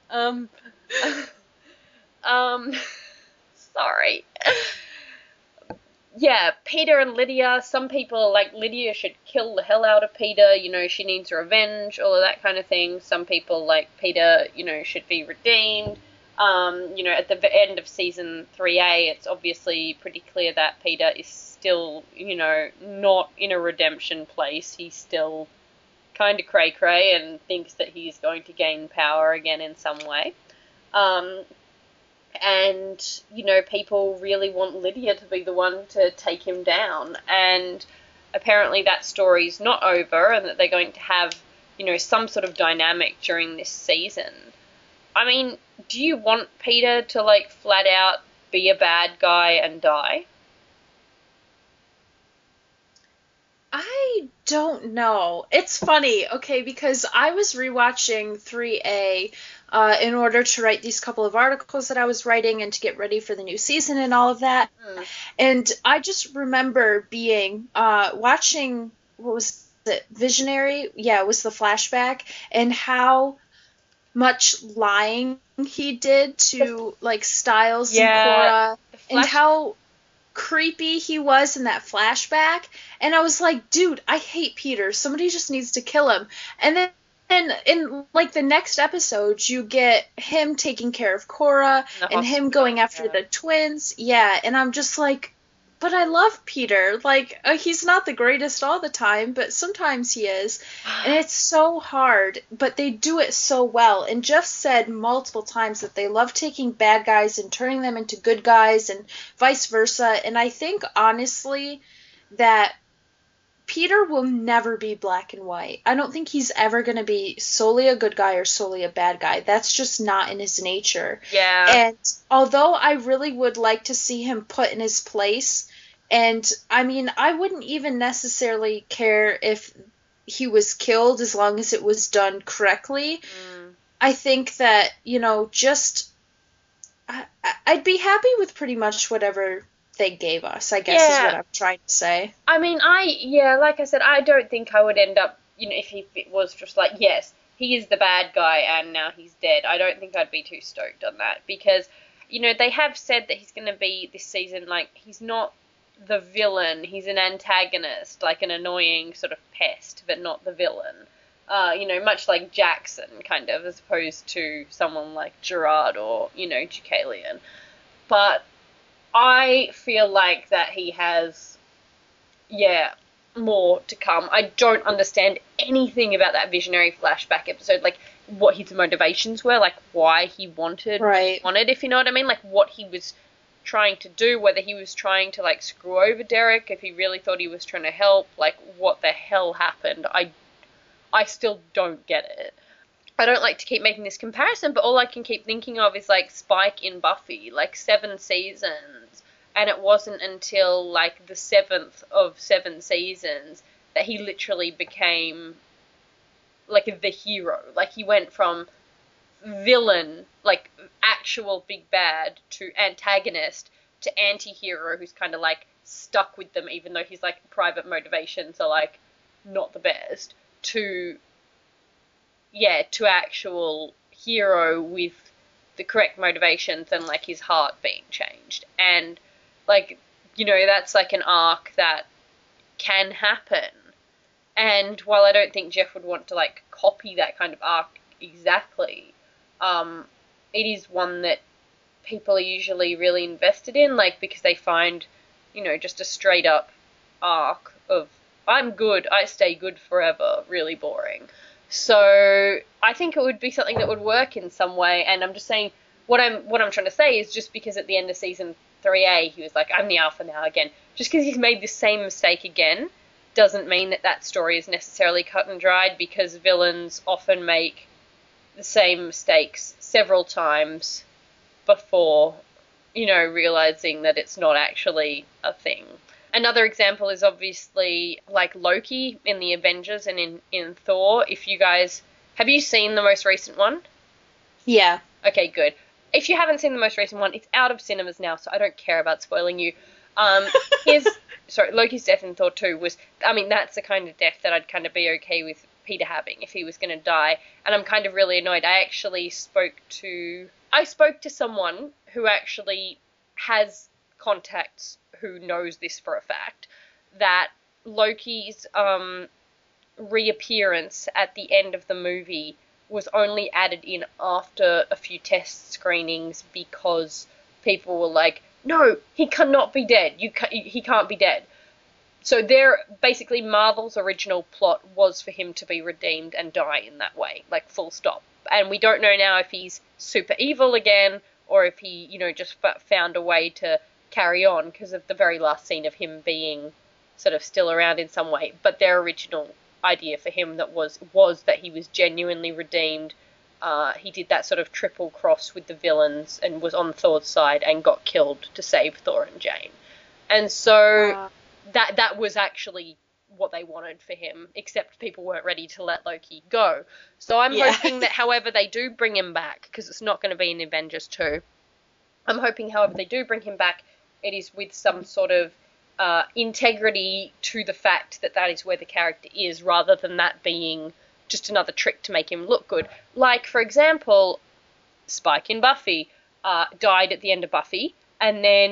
S2: Sorry. Yeah, Peter and Lydia, some people, like, Lydia should kill the hell out of Peter, you know, she needs revenge, all of that kind of thing. Some people, like, Peter, you know, should be redeemed. You know, at the end of season 3A, it's obviously pretty clear that Peter is still, you know, not in a redemption place. He's still kind of cray-cray and thinks that he's going to gain power again in some way. And, you know, people really want Lydia to be the one to take him down. And apparently that story's not over and that they're going to have, you know, some sort of dynamic during this season. I mean, do you want Peter to, like, flat out be a bad guy and die?
S1: I don't know. It's funny, okay, because I was rewatching 3A in order to write these couple of articles that I was writing and to get ready for the new season and all of that. And I just remember being watching, what was it, Visionary? Yeah, it was the flashback, and how much lying he did to, like, Stiles and Cora, and how creepy he was in that flashback, and I was like, dude, I hate Peter. Somebody just needs to kill him. And then in like the next episode, you get him taking care of Cora and him going after the twins. Yeah, and I'm just like, but I love Peter. Like, he's not the greatest all the time, but sometimes he is. And it's so hard, but they do it so well. And Jeff said multiple times that they love taking bad guys and turning them into good guys and vice versa. And I think, honestly, that Peter will never be black and white. I don't think he's ever going to be solely a good guy or solely a bad guy. That's just not in his nature.
S2: Yeah.
S1: And although I really would like to see him put in his place, and I mean, I wouldn't even necessarily care if he was killed as long as it was done correctly. I think that, you know, just I'd be happy with pretty much whatever they gave us, I guess, is what I'm trying to say.
S2: I mean, like I said, I don't think I would end up, you know, if it was just like, yes, he is the bad guy and now he's dead. I don't think I'd be too stoked on that because, you know, they have said that he's going to be this season, like, he's not the villain, he's an antagonist, like an annoying sort of pest, but not the villain. You know, much like Jackson, kind of, as opposed to someone like Gerard or, you know, Deucalion. But I feel like that he has, more to come. I don't understand anything about that visionary flashback episode, like what his motivations were, like why he wanted, if you know what I mean, like what he was trying to do, whether he was trying to like screw over Derek, if he really thought he was trying to help, like what the hell happened. I still don't get it. I don't like to keep making this comparison, but all I can keep thinking of is like Spike in Buffy, like 7 seasons, and it wasn't until like the 7th of 7 seasons that he literally became like the hero. Like he went from villain, like actual big bad, to antagonist to anti-hero who's kind of like stuck with them even though his like private motivations are like not the best, to actual hero with the correct motivations and like his heart being changed. And like, you know, that's like an arc that can happen. And while I don't think Jeff would want to like copy that kind of arc exactly, it is one that people are usually really invested in, like because they find, you know, just a straight up arc of I'm good, I stay good forever, really boring. So I think it would be something that would work in some way, and I'm just saying what I'm trying to say is just because at the end of season 3A he was like, I'm the alpha now again. Just because he's made the same mistake again doesn't mean that that story is necessarily cut and dried, because villains often make the same mistakes several times before, you know, realizing that it's not actually a thing. Another example is obviously like Loki in the Avengers and in Thor. If you guys, have you seen the most recent one?
S1: Yeah.
S2: Okay, good. If you haven't seen the most recent one, it's out of cinemas now, so I don't care about spoiling you. Loki's death in Thor 2 was, I mean, that's the kind of death that I'd kind of be okay with Peter having if he was going to die. And I'm kind of really annoyed. I spoke to someone who actually has contacts who knows this for a fact, that Loki's reappearance at the end of the movie was only added in after a few test screenings because people were like, no, he cannot be dead. He can't be dead. So basically Marvel's original plot was for him to be redeemed and die in that way, like full stop. And we don't know now if he's super evil again or if he, you know, just found a way to carry on because of the very last scene of him being sort of still around in some way. But their original idea for him that was that he was genuinely redeemed. He did that sort of triple cross with the villains and was on Thor's side and got killed to save Thor and Jane. And so that was actually what they wanted for him, except people weren't ready to let Loki go. So I'm hoping that however they do bring him back, because it's not going to be in Avengers 2, I'm hoping however they do bring him back, it is with some sort of integrity to the fact that that is where the character is, rather than that being just another trick to make him look good. Like, for example, Spike in Buffy died at the end of Buffy and then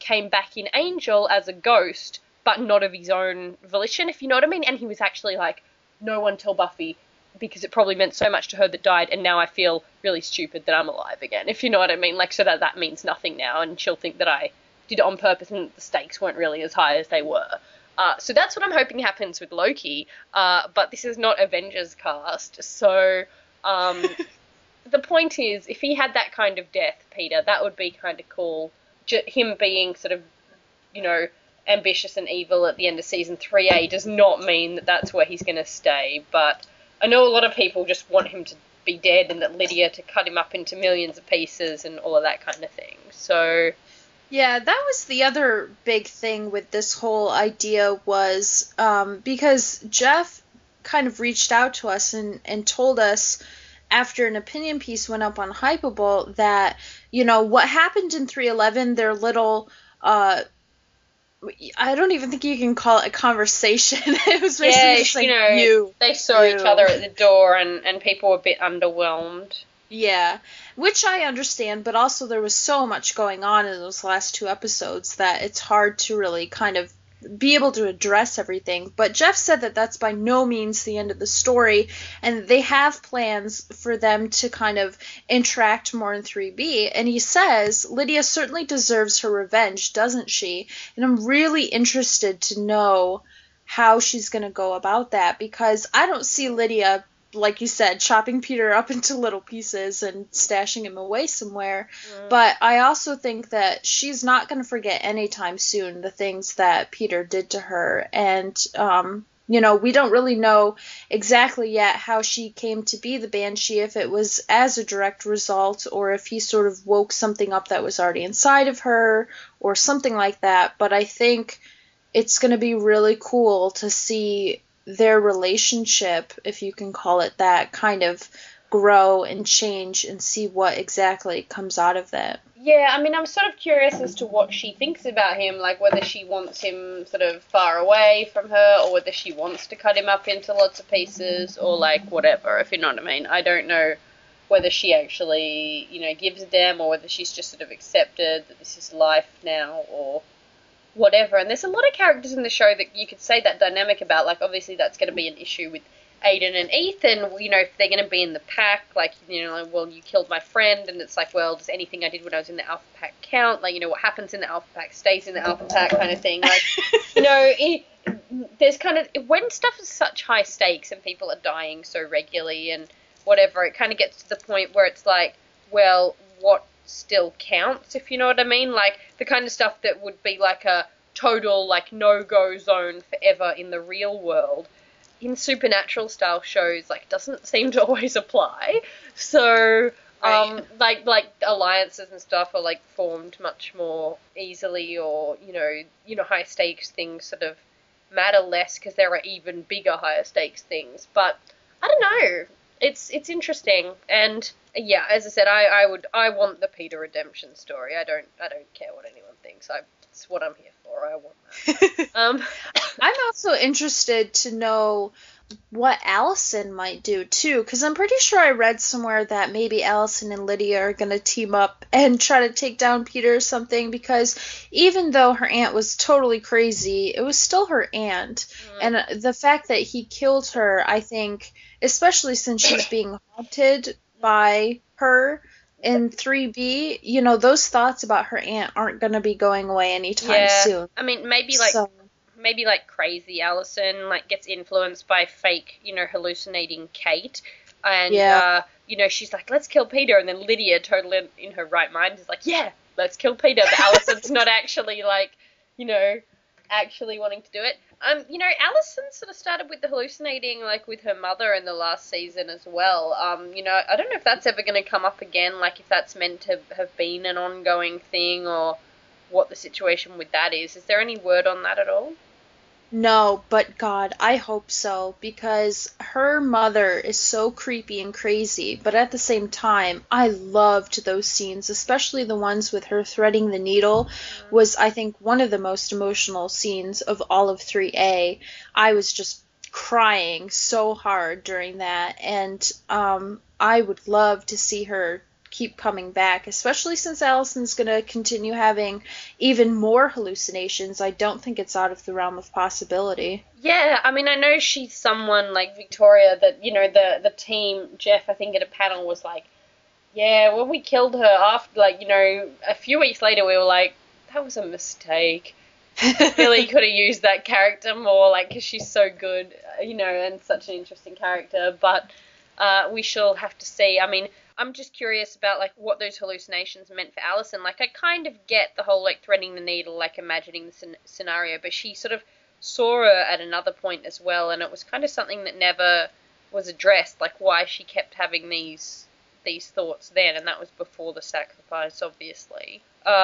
S2: came back in Angel as a ghost, but not of his own volition, if you know what I mean. And he was actually like, no one tell Buffy, because it probably meant so much to her that died, and now I feel really stupid that I'm alive again, if you know what I mean. Like, so that means nothing now, and she'll think that I did it on purpose and the stakes weren't really as high as they were. So that's what I'm hoping happens with Loki, but this is not Avengers cast, so the point is, if he had that kind of death, Peter, that would be kind of cool. Him being sort of, you know, ambitious and evil at the end of season 3A does not mean that that's where he's going to stay, but I know a lot of people just want him to be dead and that Lydia to cut him up into millions of pieces and all of that kind of thing. So
S1: yeah, that was the other big thing with this whole idea was because Jeff kind of reached out to us and told us after an opinion piece went up on Hypable that, you know, what happened in 311, their little I don't even think you can call it a conversation. It was basically just like,
S2: you know, they saw each other at the door and people were a bit underwhelmed.
S1: Yeah, which I understand, but also there was so much going on in those last 2 episodes that it's hard to really kind of be able to address everything. But Jeff said that that's by no means the end of the story, and they have plans for them to kind of interact more in 3B. And he says, Lydia certainly deserves her revenge, doesn't she? And I'm really interested to know how she's going to go about that, because I don't see Lydia, like you said, chopping Peter up into little pieces and stashing him away somewhere. But I also think that she's not going to forget anytime soon the things that Peter did to her. And, you know, we don't really know exactly yet how she came to be the Banshee, if it was as a direct result or if he sort of woke something up that was already inside of her or something like that. But I think it's going to be really cool to see their relationship, if you can call it that, kind of grow and change and see what exactly comes out of that.
S2: Yeah, I mean, I'm sort of curious as to what she thinks about him, like whether she wants him sort of far away from her or whether she wants to cut him up into lots of pieces or like whatever, if you know what I mean. I don't know whether she actually, you know, gives a damn or whether she's just sort of accepted that this is life now or whatever. And there's a lot of characters in the show that you could say that dynamic about. Like, obviously that's going to be an issue with Aiden and Ethan, you know, if they're going to be in the pack, like, you know, well, you killed my friend, and it's like, well, does anything I did when I was in the Alpha Pack count? Like, you know, what happens in the Alpha Pack stays in the Alpha Pack kind of thing. Like, you know, there's kind of, when stuff is such high stakes and people are dying so regularly and whatever, it kind of gets to the point where it's like, well, what still counts, if you know what I mean? Like, the kind of stuff that would be like a total, like, no-go zone forever in the real world, in supernatural style shows, like, doesn't seem to always apply. So, right. like alliances and stuff are, like, formed much more easily, or, you know, high stakes things sort of matter less because there are even bigger, higher stakes things. But I don't know. It's interesting, and yeah, as I said, I want the Peter redemption story. I don't care what anyone thinks. It's what I'm here for. I want that.
S1: I'm also interested to know what Allison might do too, because I'm pretty sure I read somewhere that maybe Allison and Lydia are going to team up and try to take down Peter or something, because even though her aunt was totally crazy, it was still her aunt. And the fact that he killed her, I think, especially since she's being haunted by her in 3B, you know, those thoughts about her aunt aren't going to be going away anytime soon.
S2: I mean, maybe crazy Allison, like, gets influenced by fake, you know, hallucinating Kate, and you know, she's like, let's kill Peter, and then Lydia, totally in her right mind, is like, yeah, let's kill Peter, but Allison's not actually, like, you know, actually wanting to do it. You know, Allison sort of started with the hallucinating, like, with her mother in the last season as well. You know, I don't know if that's ever going to come up again, like, if that's meant to have been an ongoing thing, or what the situation with that is. Is there any word on that at all?
S1: No, but God, I hope so, because her mother is so creepy and crazy, but at the same time, I loved those scenes, especially the ones with her threading the needle, was, I think, one of the most emotional scenes of all of 3A. I was just crying so hard during that, and I would love to see her keep coming back, especially since Allison's going to continue having even more hallucinations. I don't think it's out of the realm of possibility.
S2: Yeah, I mean, I know she's someone like Victoria that, the team, Jeff, I think at a panel was like, yeah, when we killed her after, a few weeks later we were like, that was a mistake. Really could have used that character more, because she's so good, and such an interesting character. But we shall have to see. I mean, I'm just curious about, what those hallucinations meant for Allison. I kind of get the whole, threading the needle, imagining the scenario, but she sort of saw her at another point as well, and it was kind of something that never was addressed, why she kept having these thoughts then, and that was before the sacrifice, obviously.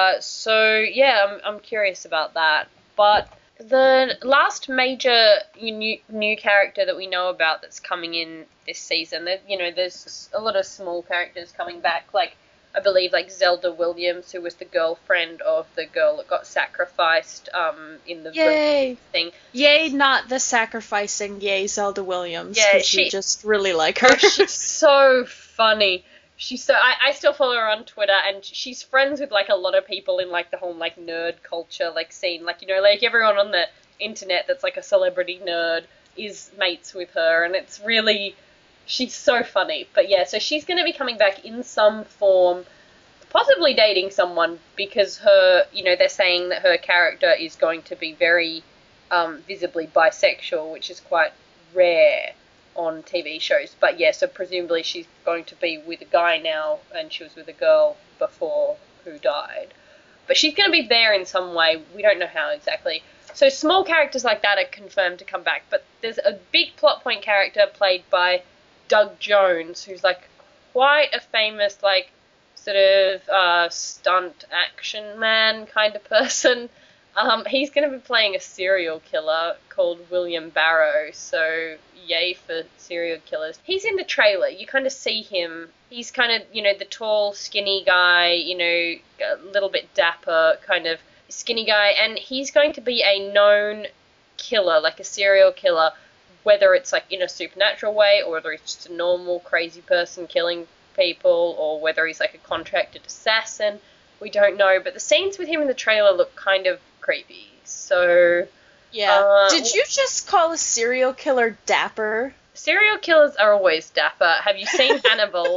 S2: So yeah, I'm curious about that. But the last major new character that we know about that's coming in this season, there's a lot of small characters coming back, I believe Zelda Williams, who was the girlfriend of the girl that got sacrificed in the
S1: Yay
S2: thing.
S1: Yay, not the sacrificing. Yay, Zelda Williams.
S2: Yeah,
S1: she just really like her.
S2: She's so funny. She's so I still follow her on Twitter, and she's friends with a lot of people in the whole nerd culture scene, everyone on the internet that's a celebrity nerd is mates with her, and it's really, she's so funny. But yeah, so she's going to be coming back in some form, possibly dating someone, because her, they're saying that her character is going to be very visibly bisexual, which is quite rare on TV shows. But yeah, so presumably she's going to be with a guy now, and she was with a girl before who died. But she's going to be there in some way. We don't know how exactly. So small characters like that are confirmed to come back. But there's a big plot point character played by Doug Jones, who's quite a famous sort of stunt action man kind of person. He's going to be playing a serial killer called William Barrow, so yay for serial killers. He's in the trailer. You kind of see him. He's kind of, the tall, skinny guy, a little bit dapper kind of skinny guy, and he's going to be a known killer, a serial killer, whether it's in a supernatural way, or whether he's just a normal crazy person killing people, or whether he's a contracted assassin. We don't know, but the scenes with him in the trailer look kind of creepy. So
S1: yeah. Did you just call a serial killer dapper?
S2: Serial killers are always dapper. Have you seen Hannibal?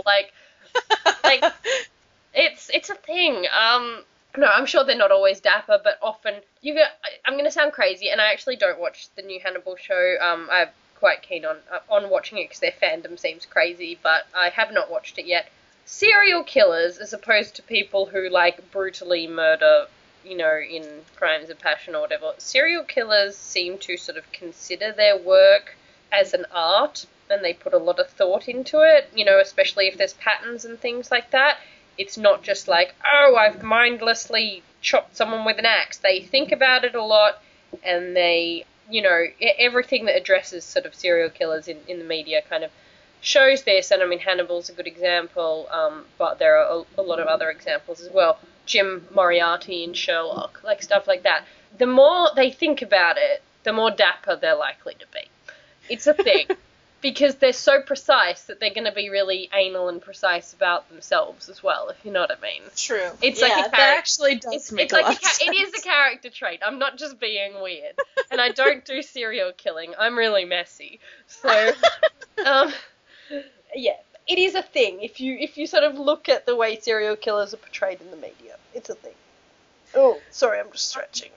S2: It's a thing. No, I'm sure they're not always dapper, but often I'm going to sound crazy, and I actually don't watch the new Hannibal show. I'm quite keen on watching it because their fandom seems crazy, but I have not watched it yet. Serial killers, as opposed to people who brutally murder, in crimes of passion or whatever, serial killers seem to sort of consider their work as an art, and they put a lot of thought into it, especially if there's patterns and things like that. It's not just oh, I've mindlessly chopped someone with an axe. They think about it a lot, and they, everything that addresses sort of serial killers in the media kind of shows this. And I mean, Hannibal's a good example, but there are a lot of other examples as well. Jim Moriarty in Sherlock, stuff like that. The more they think about it, the more dapper they're likely to be. It's a thing. Because they're so precise that they're going to be really anal and precise about themselves as well, if you know what I mean.
S1: True.
S2: It's
S1: that actually does make a lot of sense.
S2: It is a character trait. I'm not just being weird. And I don't do serial killing. I'm really messy. So, yeah, it is a thing. If you sort of look at the way serial killers are portrayed in the media, it's a thing. Oh, sorry, I'm just stretching.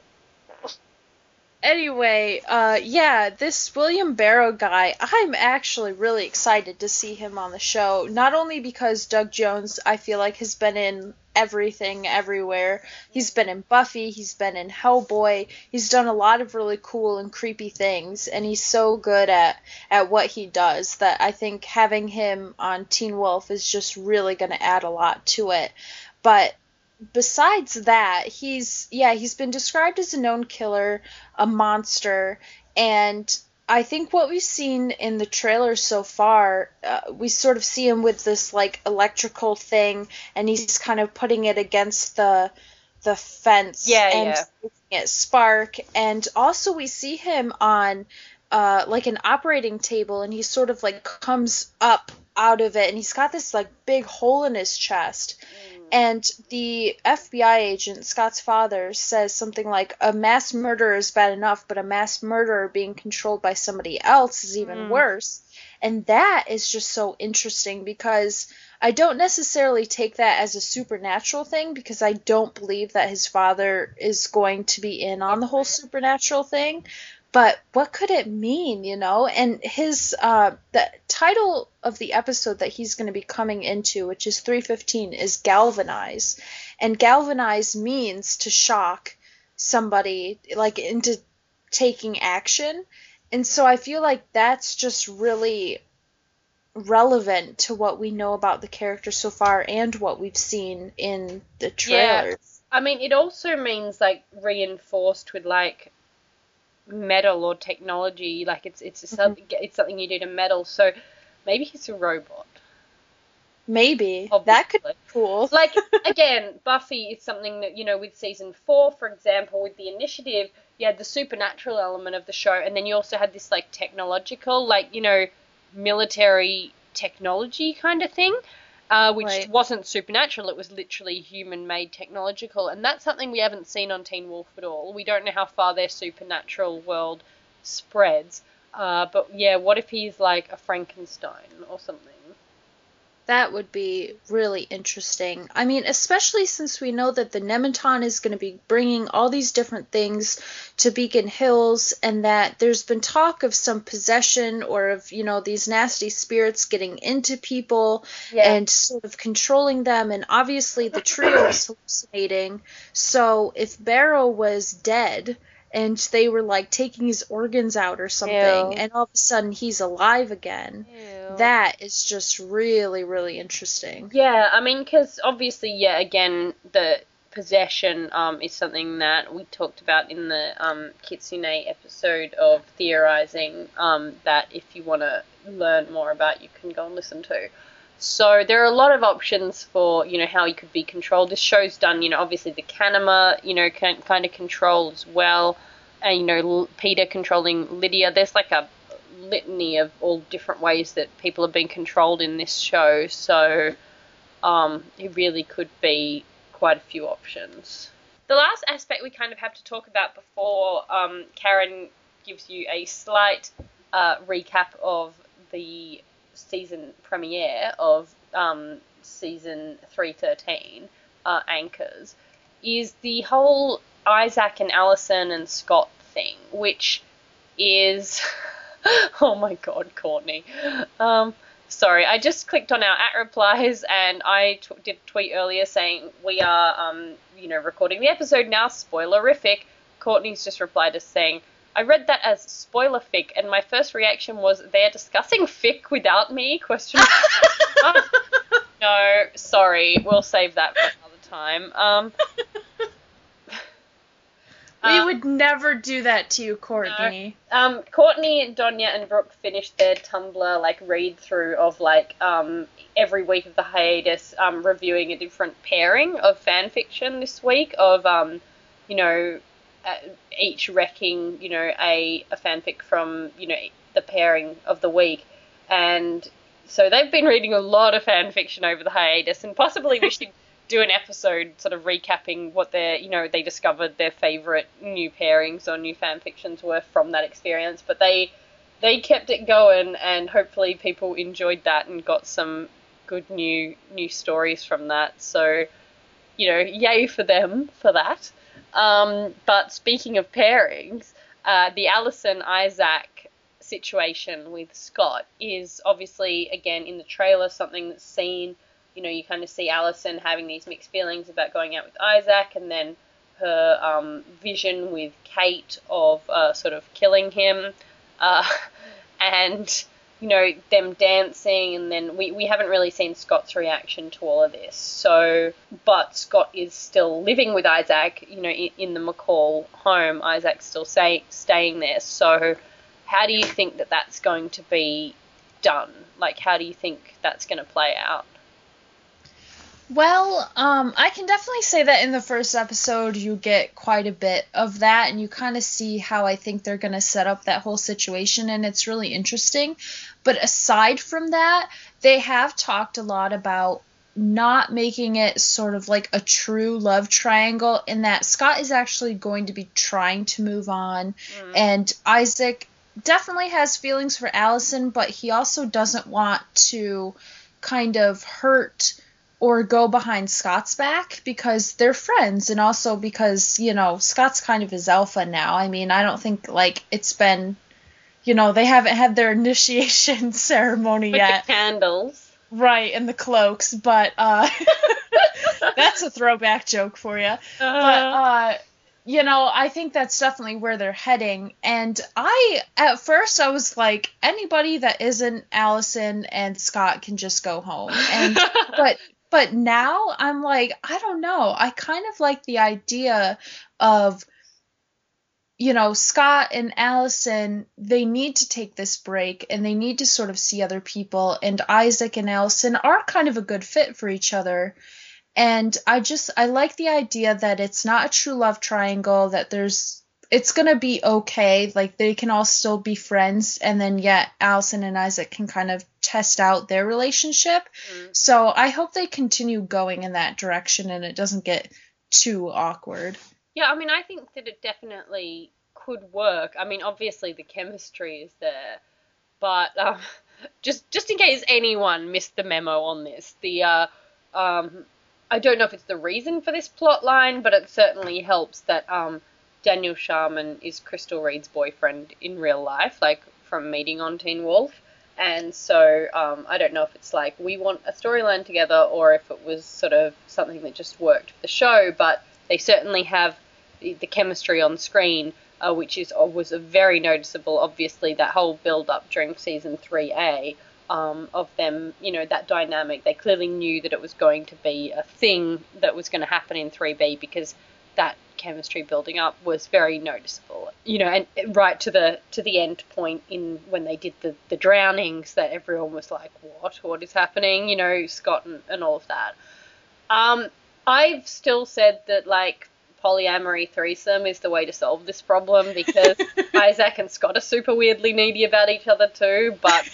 S1: Anyway, yeah, this William Barrow guy, I'm actually really excited to see him on the show. Not only because Doug Jones, I feel has been in everything, everywhere. He's been in Buffy, he's been in Hellboy, he's done a lot of really cool and creepy things, and he's so good at what he does that I think having him on Teen Wolf is just really going to add a lot to it. But besides that, he's been described as a known killer, a monster, and I think what we've seen in the trailer so far, we sort of see him with this electrical thing, and he's kind of putting it against the fence and making it spark, and also we see him on an operating table, and he sort of comes up out of it, and he's got this like big hole in his chest. And the FBI agent, Scott's father, says something like, a mass murderer is bad enough, but a mass murderer being controlled by somebody else is even worse. And that is just so interesting, because I don't necessarily take that as a supernatural thing, because I don't believe that his father is going to be in on the whole supernatural thing. But what could it mean, you know? And his the title of the episode that he's going to be coming into, which is 315, is Galvanize. And galvanize means to shock somebody, like, into taking action. And so I feel like that's just really relevant to what we know about the character so far and what we've seen in the trailers.
S2: Yeah. I mean, it also means, like, reinforced with, like, metal or technology, like it's something you do to metal, so maybe he's a robot.
S1: Maybe.
S2: Obviously.
S1: That could be cool.
S2: Like, again, Buffy is something that, you know, with season 4, for example, with the Initiative, you had the supernatural element of the show, and then you also had this, like, technological, like, you know, military technology kind of thing. Which wasn't supernatural, it was literally human-made technological, and that's something we haven't seen on Teen Wolf at all. We don't know how far their supernatural world spreads, but yeah, what if he's like a Frankenstein or something?
S1: That would be really interesting. I mean, especially since we know that the Nemeton is going to be bringing all these different things to Beacon Hills, and that there's been talk of some possession or of, you know, these nasty spirits getting into people and sort of controlling them, and obviously the trio is hallucinating. So if Barrow was dead and they were like taking his organs out or something, and all of a sudden he's alive again, that is just really, really interesting.
S2: Yeah, I mean, because obviously, yeah, again, the possession is something that we talked about in the Kitsune episode of Theorizing, that if you want to learn more about, you can go and listen to. So there are a lot of options for, you know, how he could be controlled. This show's done, you know, obviously the Kanama, you know, kind of control as well. And, you know, Peter controlling Lydia. There's like a litany of all different ways that people have been controlled in this show. So it really could be quite a few options. The last aspect we kind of have to talk about before Karen gives you a slight recap of the season premiere of season 313, Anchors, is the whole Isaac and Allison and Scott thing, which is oh my god, Courtney. Sorry, I just clicked on our @replies, and I did a tweet earlier saying we are you know, recording the episode now, spoilerific. Courtney's just replied us saying, I read that as spoiler-fic, and my first reaction was, they're discussing fic without me? Question mark. No, sorry, we'll save that for another time.
S1: We would never do that to you, Courtney.
S2: No. Courtney, Donya, and Brooke finished their Tumblr, like, read-through of, like, every week of the hiatus, reviewing a different pairing of fanfiction this week of, you know, each wrecking, you know, a fanfic from, you know, the pairing of the week. And so they've been reading a lot of fanfiction over the hiatus, and possibly we should do an episode sort of recapping what they discovered their favourite new pairings or new fanfictions were from that experience. But they kept it going, and hopefully people enjoyed that and got some good new stories from that. So, you know, yay for them for that. But speaking of pairings, the Allison Isaac situation with Scott is obviously, again, in the trailer, something that's seen. You know, you kind of see Allison having these mixed feelings about going out with Isaac, and then her vision with Kate of sort of killing him, and, you know, them dancing, and then we haven't really seen Scott's reaction to all of this. So, but Scott is still living with Isaac, you know, in the McCall home. Isaac's still staying there. So how do you think that that's going to be done? Like, how do you think that's going to play out?
S1: Well, I can definitely say that in the first episode you get quite a bit of that, and you kind of see how I think they're going to set up that whole situation, and it's really interesting. But aside from that, they have talked a lot about not making it sort of like a true love triangle, in that Scott is actually going to be trying to move on, and Isaac definitely has feelings for Allison, but he also doesn't want to kind of hurt or go behind Scott's back because they're friends, and also because, Scott's kind of his alpha now. I mean, I don't think like it's been, they haven't had their initiation ceremony
S2: With
S1: yet.
S2: the candles.
S1: Right, and the cloaks, but that's a throwback joke for you. But I think that's definitely where they're heading. And at first I was like, anybody that isn't Allison and Scott can just go home. And but now I'm like, I don't know. I kind of like the idea of, Scott and Allison, they need to take this break and they need to sort of see other people. And Isaac and Allison are kind of a good fit for each other. And I like the idea that it's not a true love triangle, that it's going to be okay. Like, they can all still be friends, and then yet Allison and Isaac can kind of test out their relationship. So I hope they continue going in that direction and it doesn't get too awkward.
S2: Yeah, I mean, I think that it definitely could work. I mean, obviously the chemistry is there, but just in case anyone missed the memo on this, I don't know if it's the reason for this plot line, but it certainly helps that Daniel Sharman is Crystal Reed's boyfriend in real life, like from meeting on Teen Wolf. And so I don't know if it's like we want a storyline together or if it was sort of something that just worked for the show, but they certainly have the chemistry on screen, which was a very noticeable, obviously, that whole build-up during season 3A of them, that dynamic. They clearly knew that it was going to be a thing that was going to happen in 3B because that chemistry building up was very noticeable, and right to the end point in when they did the drownings, that everyone was like, what is happening, Scott and all of that. I've still said that, like, polyamory threesome is the way to solve this problem because Isaac and Scott are super weirdly needy about each other too,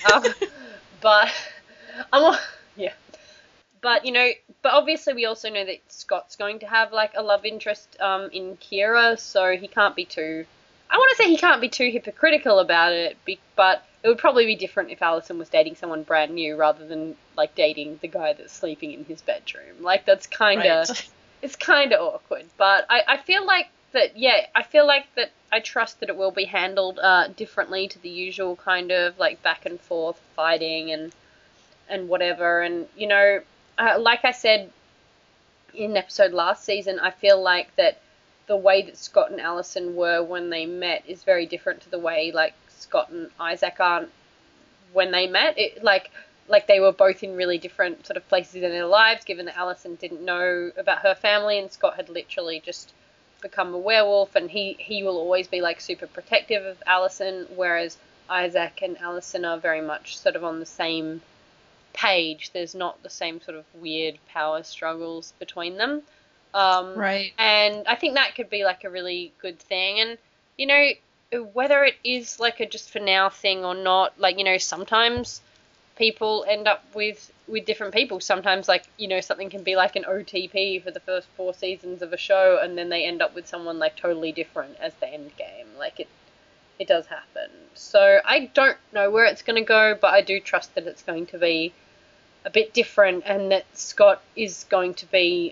S2: but yeah. But, but obviously we also know that Scott's going to have, like, a love interest in Kira, so he can't be too... I want to say he can't be too hypocritical about it, but it would probably be different if Allison was dating someone brand new rather than, like, dating the guy that's sleeping in his bedroom. Like, that's kind of... Right. It's kind of awkward. But I feel like that, I trust that it will be handled differently to the usual kind of, like, back and forth fighting and whatever. And, like I said in episode last season, I feel like that the way that Scott and Allison were when they met is very different to the way, like, Scott and Isaac aren't when they met. Like they were both in really different sort of places in their lives, given that Allison didn't know about her family and Scott had literally just become a werewolf, and he will always be, like, super protective of Allison, whereas Isaac and Allison are very much sort of on the same page. There's not the same sort of weird power struggles between them.
S1: Right.
S2: And I think that could be, like, a really good thing. And, whether it is, like, a just for now thing or not, like, sometimes people end up with different people. Sometimes, like, something can be like an OTP for the first 4 seasons of a show, and then they end up with someone, like, totally different as the end game. Like, it does happen. So I don't know where it's going to go, but I do trust that it's going to be a bit different, and that Scott is going to be,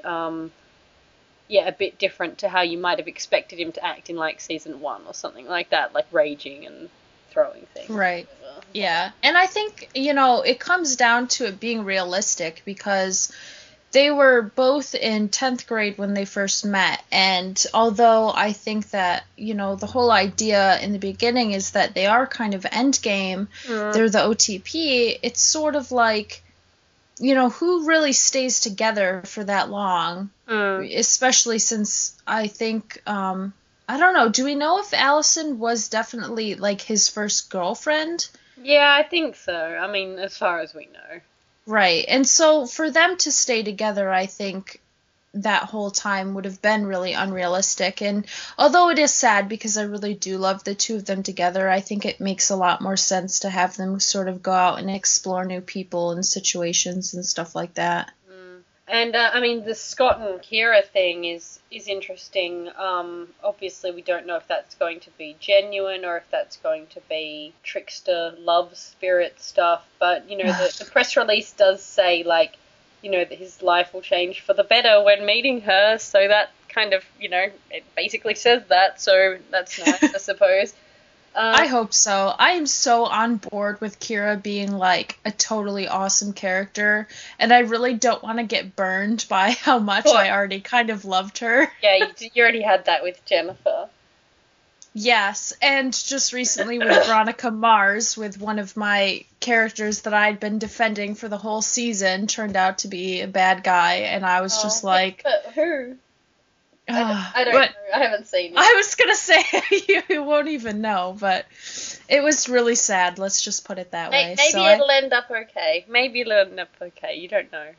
S2: a bit different to how you might have expected him to act in, like, season 1 or something like that, like raging and throwing things.
S1: Right. Yeah. And I think, it comes down to it being realistic, because they were both in 10th grade when they first met. And although I think that, the whole idea in the beginning is that they are kind of endgame, they're the OTP, it's sort of like, who really stays together for that long? Especially since I think, I don't know, do we know if Allison was definitely, like, his first girlfriend?
S2: Yeah, I think so. I mean, as far as we know.
S1: Right. And so for them to stay together, I think that whole time would have been really unrealistic. And although it is sad because I really do love the two of them together, I think it makes a lot more sense to have them sort of go out and explore new people and situations and stuff like that.
S2: And I mean, the Scott and Kira thing is interesting. Obviously, we don't know if that's going to be genuine or if that's going to be trickster love spirit stuff. But you know, the press release does say like, you know, that his life will change for the better when meeting her. So that kind of, you know, it basically says that. So that's nice, I suppose.
S1: I hope so. I am so on board with Kira being like a totally awesome character, and I really don't want to get burned by how much I already kind of loved her.
S2: Yeah, you already had that with Jennifer.
S1: Yes, and just recently with Veronica Mars, with one of my characters that I'd been defending for the whole season, turned out to be a bad guy, and I was just like...
S2: But who? I don't know. I haven't seen it.
S1: I was going to say, you won't even know, but it was really sad. Let's just put it that way.
S2: Maybe it'll end up okay. Maybe it'll end up okay. You don't know.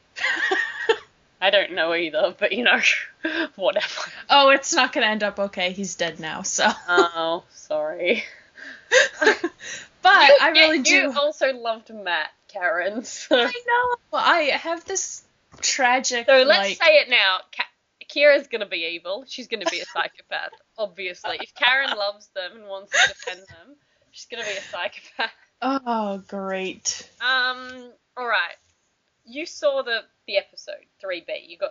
S2: I don't know either, but you know, whatever.
S1: Oh, it's not going to end up okay. He's dead now, so.
S2: Oh, sorry.
S1: But I really do.
S2: You also loved Matt, Karen. So.
S1: I know. I have this tragic.
S2: So let's say it now. Kira's going to be evil. She's going to be a psychopath, obviously. If Karen loves them and wants to defend them, she's going to be a psychopath.
S1: Oh, great.
S2: All right. You saw the episode 3B. You got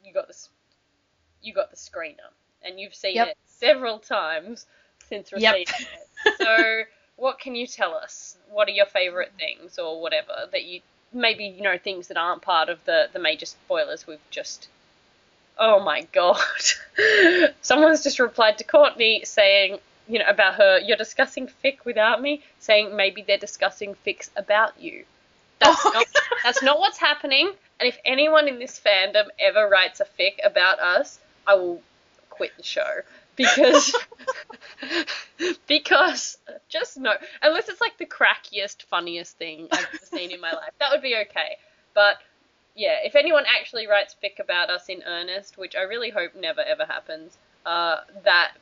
S2: the screener, and you've seen it several times since receiving it. So, what can you tell us? What are your favorite things, or whatever that you maybe things that aren't part of the major spoilers we've just. Oh my god. Someone's just replied to Courtney saying, about her, you're discussing fic without me, saying maybe they're discussing fics about you. That's not what's happening, and if anyone in this fandom ever writes a fic about us, I will quit the show. Because just no. Unless it's like the crackiest, funniest thing I've ever seen in my life. That would be okay. But yeah, if anyone actually writes fic about us in earnest, which I really hope never ever happens, that,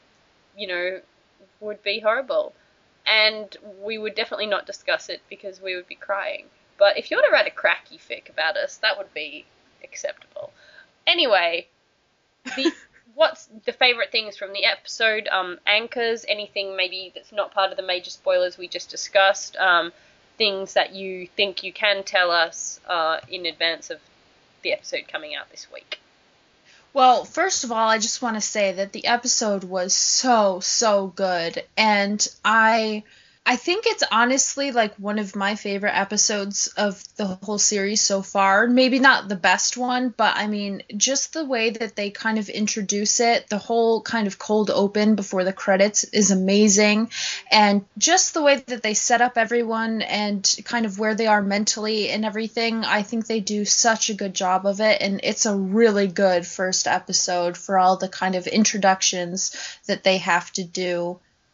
S2: would be horrible. And we would definitely not discuss it because we would be crying. But if you were to write a cracky fic about us, that would be acceptable. Anyway, what's the favourite things from the episode? Anchors, anything maybe that's not part of the major spoilers we just discussed, things that you think you can tell us in advance of the episode coming out this week.
S1: Well, first of all, I just want to say that the episode was so good, and I think it's honestly like one of my favorite episodes of the whole series so far. Maybe not the best one, but I mean, just the way that they kind of introduce it, the whole kind of cold open before the credits is amazing. And just the way that they set up everyone and kind of where they are mentally and everything, I think they do such a good job of it. And it's a really good first episode for all the kind of introductions that they have to do.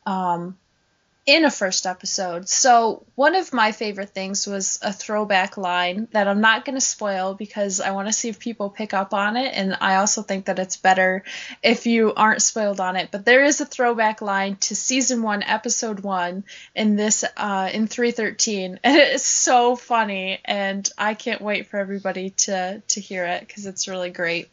S1: In a first episode. So one of my favorite things was a throwback line that I'm not going to spoil because I want to see if people pick up on it, and I also think that it's better if you aren't spoiled on it. But there is a throwback line to season 1, episode 1 in this in 313, and it is so funny, and I can't wait for everybody to hear it because it's really great.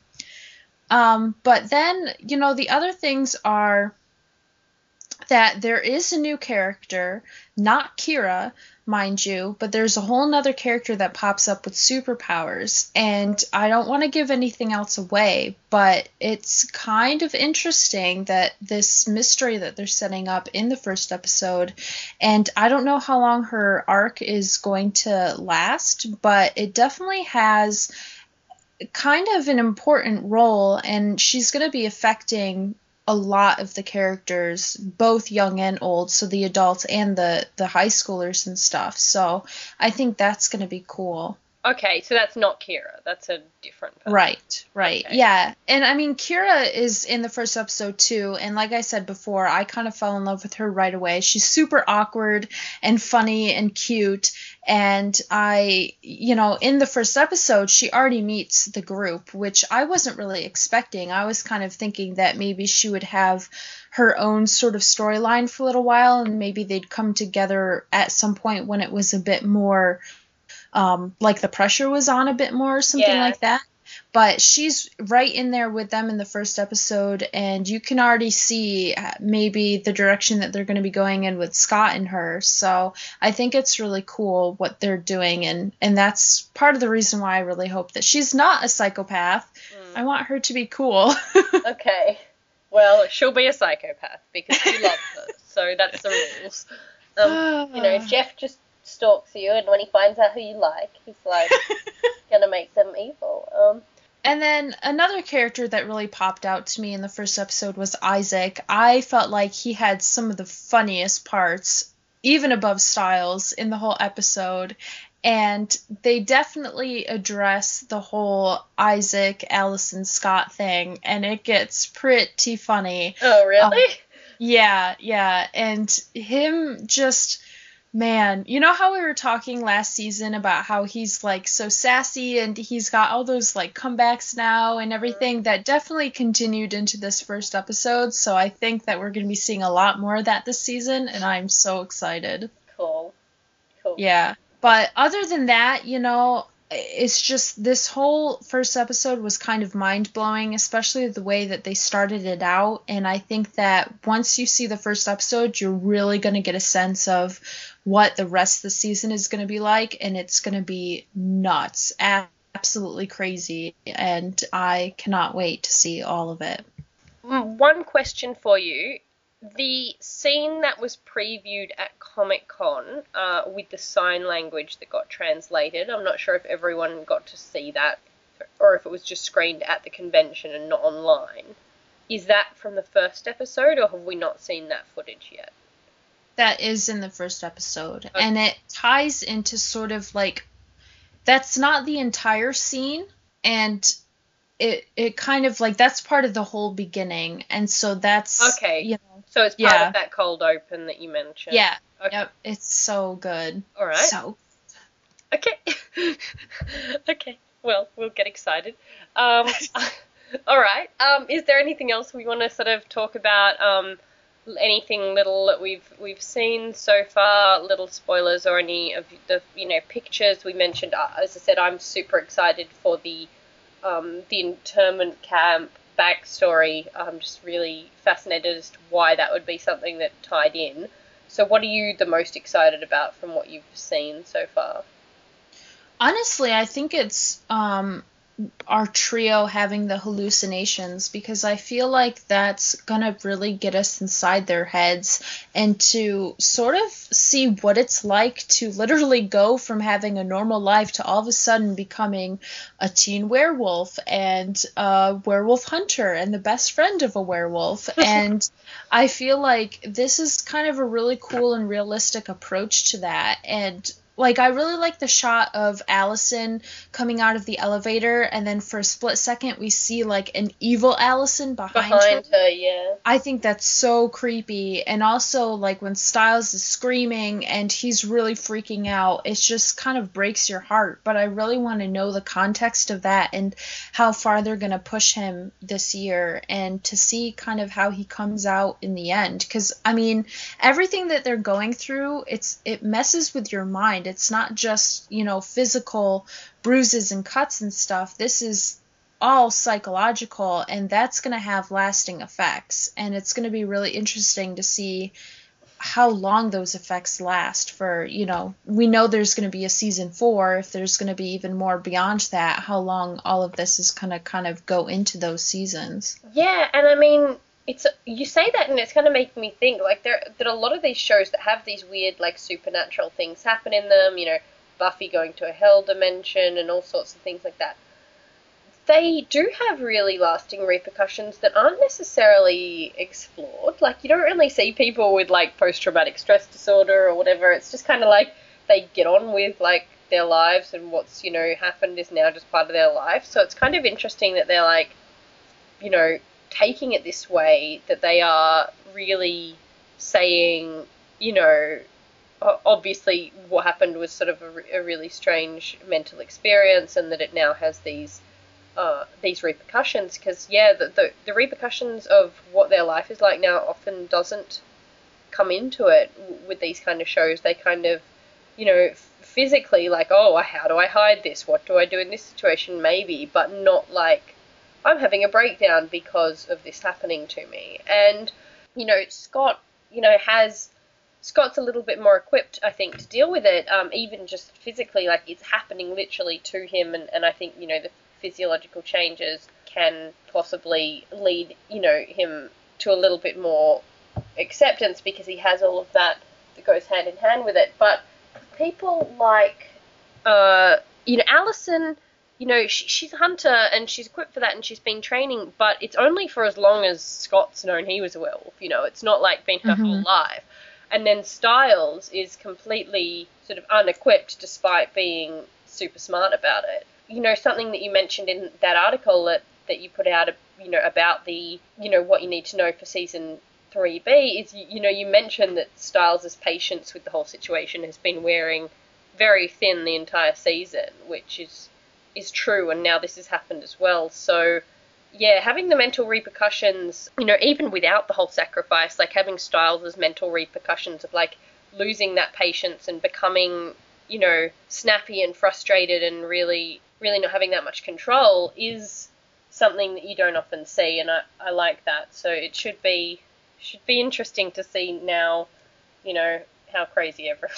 S1: But then, the other things are that there is a new character, not Kira, mind you, but there's a whole nother character that pops up with superpowers, and I don't want to give anything else away, but it's kind of interesting that this mystery that they're setting up in the first episode, and I don't know how long her arc is going to last, but it definitely has kind of an important role, and she's going to be affecting a lot of the characters, both young and old, so the adults and the high schoolers and stuff. So I think that's going to be cool.
S2: Okay, so that's not Kira. That's a different person.
S1: Right.
S2: Okay.
S1: Yeah. And I mean, Kira is in the first episode too. And like I said before, I kind of fell in love with her right away. She's super awkward and funny and cute. And in the first episode, she already meets the group, which I wasn't really expecting. I was kind of thinking that maybe she would have her own sort of storyline for a little while and maybe they'd come together at some point when it was a bit more like the pressure was on a bit more or something like that. But she's right in there with them in the first episode, and you can already see maybe the direction that they're going to be going in with Scott and her. So I think it's really cool what they're doing, and that's part of the reason why I really hope that she's not a psychopath. I want her to be cool.
S2: Okay. Well, she'll be a psychopath because you love her, so that's the rules. Jeff just stalks you, and when he finds out who you like, he's like gonna make them evil.
S1: And then another character that really popped out to me in the first episode was Isaac. I felt like he had some of the funniest parts, even above Stiles, in the whole episode. And they definitely address the whole Isaac, Allison, Scott thing, and it gets pretty funny.
S2: Oh, really?
S1: Yeah. And him just... Man, you know how we were talking last season about how he's like so sassy and he's got all those like comebacks now and everything? That definitely continued into this first episode, so I think that we're going to be seeing a lot more of that this season, and I'm so excited.
S2: Cool.
S1: Yeah, but other than that, it's just this whole first episode was kind of mind-blowing, especially the way that they started it out, and I think that once you see the first episode, you're really going to get a sense of what the rest of the season is going to be like, and it's going to be nuts, absolutely crazy, and I cannot wait to see all of it.
S2: One question for you. The scene that was previewed at Comic-Con with the sign language that got translated, I'm not sure if everyone got to see that or if it was just screened at the convention and not online. Is that from the first episode, or have we not seen that footage yet?
S1: That is in the first episode,
S2: Okay.
S1: and it ties into sort of like, that's not the entire scene, and it kind of like, that's part of the whole beginning, and so that's...
S2: Okay, so it's part of that cold open that you mentioned.
S1: Yeah,
S2: okay.
S1: Yep, it's so good.
S2: All right.
S1: So...
S2: Okay. Okay, well, we'll get excited. All right, is there anything else we want to sort of talk about, anything little that we've seen so far, little spoilers or any of the pictures we mentioned? As I said, I'm super excited for the internment camp backstory. I'm just really fascinated as to why that would be something that tied in. So what are you the most excited about from what you've seen so far?
S1: Honestly, I think it's our trio having the hallucinations, because I feel like that's gonna really get us inside their heads and to sort of see what it's like to literally go from having a normal life to all of a sudden becoming a teen werewolf and a werewolf hunter and the best friend of a werewolf. And I feel like this is kind of a really cool and realistic approach to that. And like, I really like the shot of Allison coming out of the elevator, and then for a split second we see like an evil Allison behind her.
S2: Yeah.
S1: I think that's so creepy. And also, like, when Stiles is screaming and he's really freaking out, it just kind of breaks your heart. But I really want to know the context of that and how far they're going to push him this year, and to see kind of how he comes out in the end. Because, I mean, everything that they're going through, it messes with your mind. It's not just, physical bruises and cuts and stuff. This is all psychological, and that's going to have lasting effects. And it's going to be really interesting to see how long those effects last for, we know there's going to be a season 4. If there's going to be even more beyond that, how long all of this is going to kind of go into those seasons.
S2: Yeah, and I mean, you say that and it's kind of making me think, like, there are a lot of these shows that have these weird, like, supernatural things happen in them, Buffy going to a hell dimension and all sorts of things like that. They do have really lasting repercussions that aren't necessarily explored. Like, you don't really see people with, like, post-traumatic stress disorder or whatever. It's just kind of like they get on with, like, their lives, and what's, happened is now just part of their life. So it's kind of interesting that they're like, taking it this way, that they are really saying, obviously what happened was sort of a really strange mental experience, and that it now has these repercussions, because the repercussions of what their life is like now often doesn't come into it with these kind of shows. They kind of, physically, like, oh, how do I hide this? What do I do in this situation? Maybe, but not like, I'm having a breakdown because of this happening to me. And, Scott's a little bit more equipped, I think, to deal with it, even just physically, like, it's happening literally to him, and I think, the physiological changes can possibly lead, him to a little bit more acceptance, because he has all of that goes hand in hand with it. But people like, Allison, she's a hunter and she's equipped for that and she's been training, but it's only for as long as Scott's known he was a werewolf, it's not like been her whole life. And then Stiles is completely sort of unequipped despite being super smart about it. Something that you mentioned in that article that you put out, about the, what you need to know for season 3B is, you mentioned that Stiles' patience with the whole situation has been wearing very thin the entire season, which is true, and now this has happened as well. So, yeah, having the mental repercussions, even without the whole sacrifice, like having Stiles' mental repercussions of, like, losing that patience and becoming, snappy and frustrated and really, really not having that much control is something that you don't often see, and I like that. So it should be interesting to see now, how crazy everyone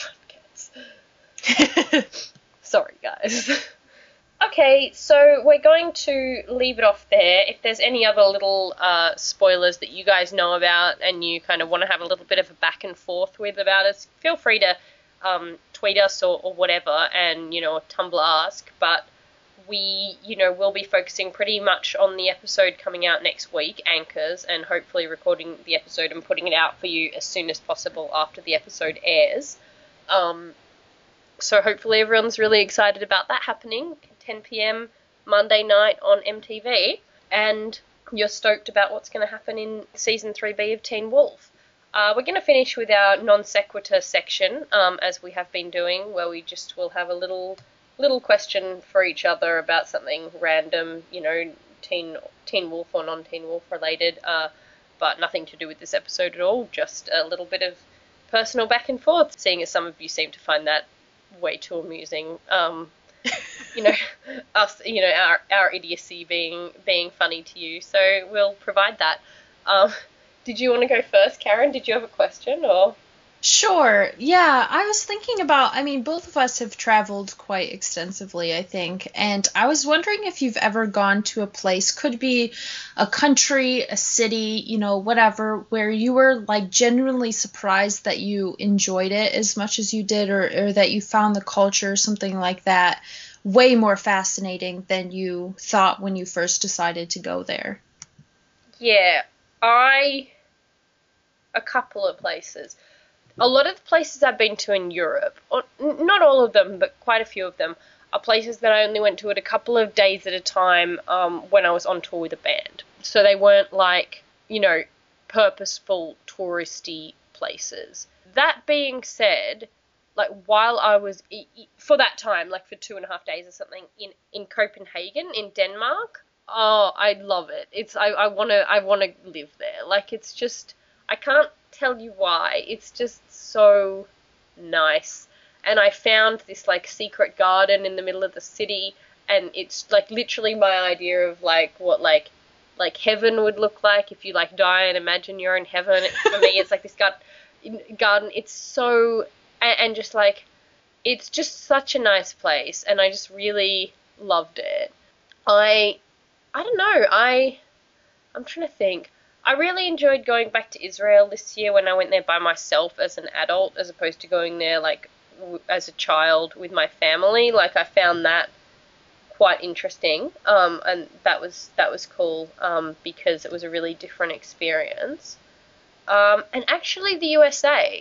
S2: gets. Sorry, guys. Okay, so we're going to leave it off there. If there's any other little spoilers that you guys know about and you kind of want to have a little bit of a back and forth with about us, feel free to tweet us or whatever, and, Tumblr ask. But we, will be focusing pretty much on the episode coming out next week, Anchors, and hopefully recording the episode and putting it out for you as soon as possible after the episode airs. So hopefully everyone's really excited about that happening, 10 p.m. Monday night on MTV, and you're stoked about what's going to happen in Season 3B of Teen Wolf. We're going to finish with our non sequitur section, as we have been doing, where we just will have a little question for each other about something random, Teen Wolf or non-Teen Wolf related, but nothing to do with this episode at all, just a little bit of personal back and forth, seeing as some of you seem to find that way too amusing. Us, our idiocy being funny to you, so we'll provide that. Did you want to go first, Karen? Did you have a question, or?
S1: Sure. Yeah, I was thinking about, both of us have traveled quite extensively, I think, and I was wondering if you've ever gone to a place, could be a country, a city, whatever, where you were, like, genuinely surprised that you enjoyed it as much as you did, or that you found the culture or something like that way more fascinating than you thought when you first decided to go there.
S2: Yeah, a couple of places. A lot of the places I've been to in Europe, or not all of them, but quite a few of them, are places that I only went to at a couple of days at a time when I was on tour with a band. So they weren't like, purposeful touristy places. That being said, like, while I was, for that time, like for 2.5 days or something, in Copenhagen, in Denmark, oh, I love it. I want to live there. Like, it's just, I can't tell you why. It's just so nice. And I found this, like, secret garden in the middle of the city, and it's, like, literally my idea of, like, what, like heaven would look like if you, like, die and imagine you're in heaven. For me, it's like this garden. It's so, and just, like, it's just such a nice place, and I just really loved it. I don't know, I'm trying to think. I really enjoyed going back to Israel this year when I went there by myself as an adult, as opposed to going there, like, as a child with my family. Like, I found that quite interesting, and that was cool, because it was a really different experience. And actually the USA,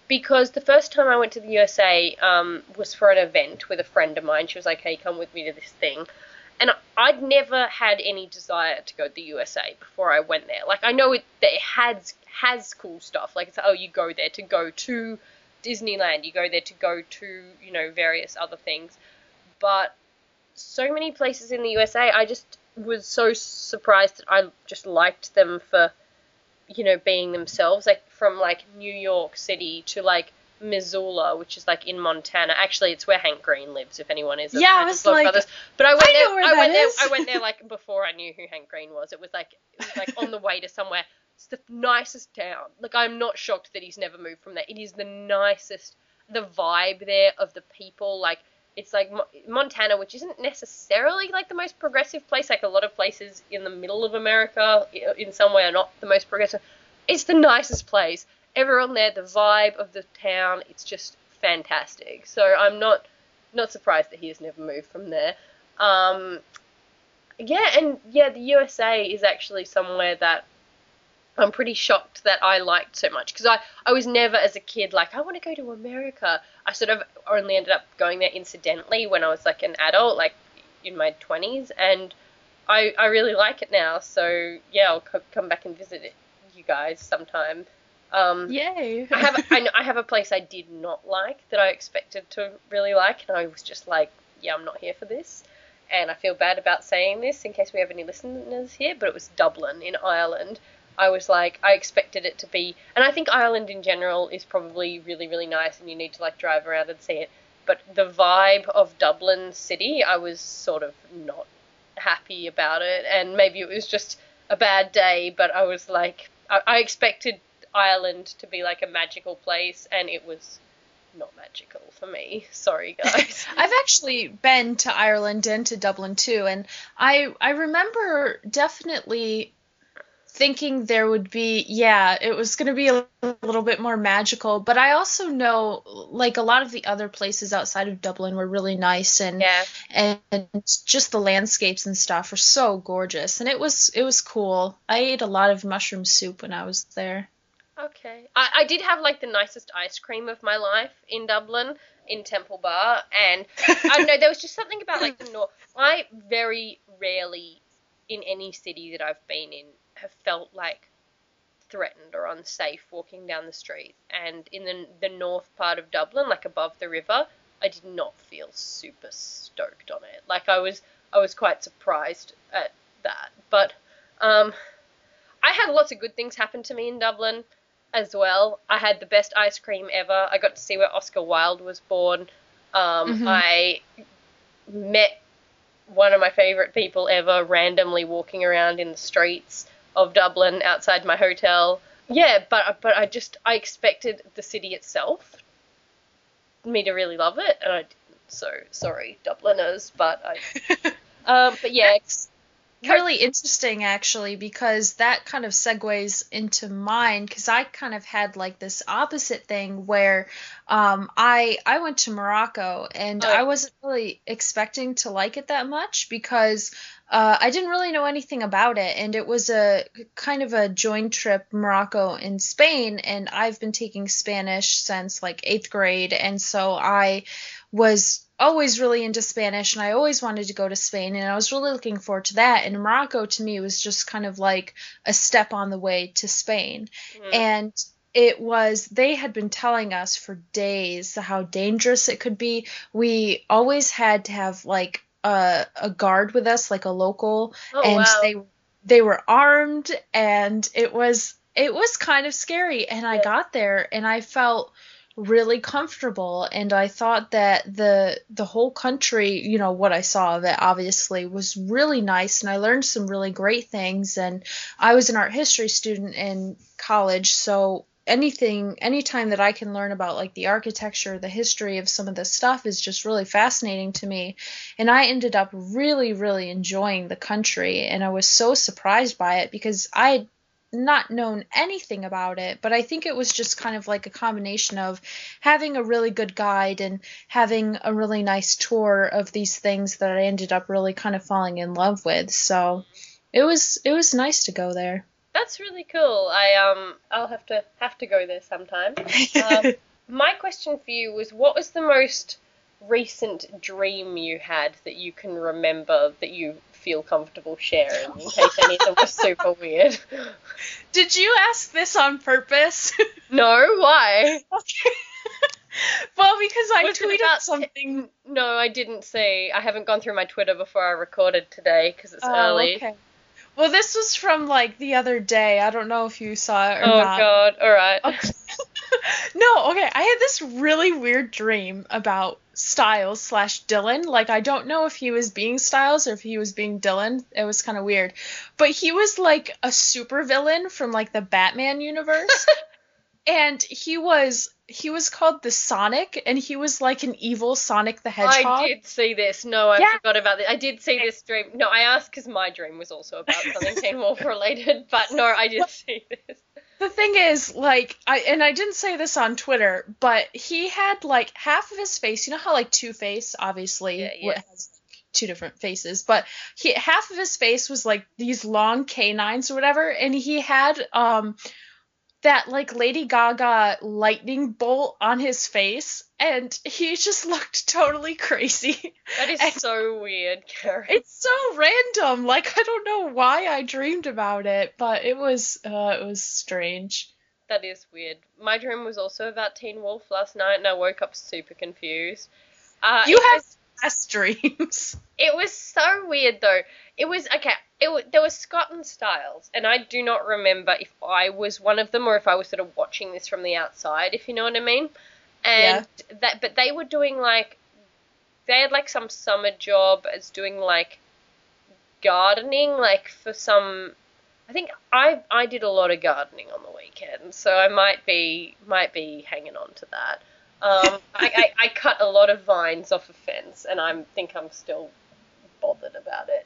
S2: because the first time I went to the USA was for an event with a friend of mine. She was like, hey, come with me to this thing. And I'd never had any desire to go to the USA before I went there. Like, I know that it has cool stuff. Like, it's, oh, you go there to go to Disneyland. You go there to go to, various other things. But so many places in the USA, I just was so surprised that I just liked them for, being themselves. Like, from, like, New York City to, like, Missoula, which is like in Montana. Actually, it's where Hank Green lives. If anyone is,
S1: I was like,
S2: brothers. But I
S1: went
S2: went there like before I knew who Hank Green was. It was like on the way to somewhere. It's the nicest town. Like, I'm not shocked that he's never moved from there. It is the nicest. The vibe there of the people, like, it's like Montana, which isn't necessarily like the most progressive place. Like, a lot of places in the middle of America, in some way, are not the most progressive. It's the nicest place. Everyone there, the vibe of the town, it's just fantastic. So I'm not surprised that he has never moved from there. The USA is actually somewhere that I'm pretty shocked that I liked so much, because I was never, as a kid, like, I want to go to America. I sort of only ended up going there incidentally when I was, like, an adult, like, in my 20s, and I really like it now. So, yeah, I'll come back and visit you guys sometime.
S1: Yay!
S2: I have a place I did not like that I expected to really like, and I was just like, yeah, I'm not here for this. And I feel bad about saying this in case we have any listeners here, but it was Dublin in Ireland. I was like, I expected it to be, and I think Ireland in general is probably really, really nice, and you need to like drive around and see it. But the vibe of Dublin city, I was sort of not happy about it, and maybe it was just a bad day, but I was like, I expected Ireland to be like a magical place, and it was not magical for me. Sorry, guys.
S1: I've actually been to Ireland and to Dublin too, and I remember definitely thinking there would be, it was going to be a little bit more magical, but I also know, like, a lot of the other places outside of Dublin were really nice, and just the landscapes and stuff were so gorgeous, and it was cool. I ate a lot of mushroom soup when I was there.
S2: Okay. I did have, like, the nicest ice cream of my life in Dublin, in Temple Bar, and I don't know, there was just something about, like, the north. I very rarely, in any city that I've been in, have felt, like, threatened or unsafe walking down the street. And in the north part of Dublin, like, above the river, I did not feel super stoked on it. Like, I was quite surprised at that. But, I had lots of good things happen to me in Dublin as well. I had the best ice cream ever. I got to see where Oscar Wilde was born. I met one of my favourite people ever randomly walking around in the streets of Dublin outside my hotel. Yeah, but I expected the city itself, me to really love it, and I didn't. So sorry, Dubliners, but yeah.
S1: Really interesting, actually, because that kind of segues into mine, because I kind of had like this opposite thing where I went to Morocco, and I wasn't really expecting to like it that much, because I didn't really know anything about it, and it was a kind of a joint trip, Morocco and Spain, and I've been taking Spanish since like 8th grade, and so I was always really into Spanish, and I always wanted to go to Spain, and I was really looking forward to that. And Morocco to me was just kind of like a step on the way to Spain. And they had been telling us for days how dangerous it could be. We always had to have like a guard with us, like a local, they were armed, and it was kind of scary. And I got there, and I felt really comfortable, and I thought that the whole country, what I saw of it obviously was really nice, and I learned some really great things. And I was an art history student in college, so anytime that I can learn about like the architecture, the history of some of this stuff is just really fascinating to me. And I ended up really, really enjoying the country, and I was so surprised by it because I not known anything about it, but I think it was just kind of like a combination of having a really good guide and having a really nice tour of these things that I ended up really kind of falling in love with. So it was nice to go there.
S2: That's really cool. I'll have to go there sometime. My question for you was, what was the most recent dream you had that you can remember that you feel comfortable sharing, in case any of them were super weird?
S1: Did you ask this on purpose?
S2: No, why?
S1: Okay. Well, because I
S2: Was it
S1: tweeted
S2: about
S1: something.
S2: No, I didn't see. I haven't gone through my Twitter before I recorded today because it's
S1: Oh,
S2: early.
S1: okay. Well, this was from like the other day. I don't know if you saw it or
S2: Oh
S1: not.
S2: God! All right.
S1: Okay. No, okay. I had this really weird dream about Styles slash Dylan. Like, I don't know if he was being Styles or if he was being Dylan. It was kind of weird. But he was like a supervillain from like the Batman universe. And he was called the Sonic, and he was like an evil Sonic the
S2: I
S1: Hedgehog.
S2: did see this. No, I
S1: Yeah.
S2: forgot about this. I did see this dream. No, I asked because my dream was also about something Teen Wolf related. But no, I did see this.
S1: The thing is, like, I didn't say this on Twitter, but he had like half of his face. You know how like Two-Face obviously
S2: Yeah.
S1: has like two different faces, but half of his face was like these long canines or whatever, and he had that like Lady Gaga lightning bolt on his face, and he just looked totally crazy.
S2: That is
S1: And
S2: so weird, Karen.
S1: it's so random. Like, I don't know why I dreamed about it, but it was strange.
S2: That is weird. My dream was also about Teen Wolf last night, and I woke up super confused.
S1: You
S2: It
S1: have
S2: was
S1: best dreams.
S2: It was so weird though. It was okay. There was Scott and Styles, and I do not remember if I was one of them or if I was sort of watching this from the outside, if you know what I mean.
S1: Yeah.
S2: And but they were doing like they had like some summer job as doing like gardening, like for some. I think I did a lot of gardening on the weekend, so I might be hanging on to that. I cut a lot of vines off a fence, and I think I'm still bothered about it.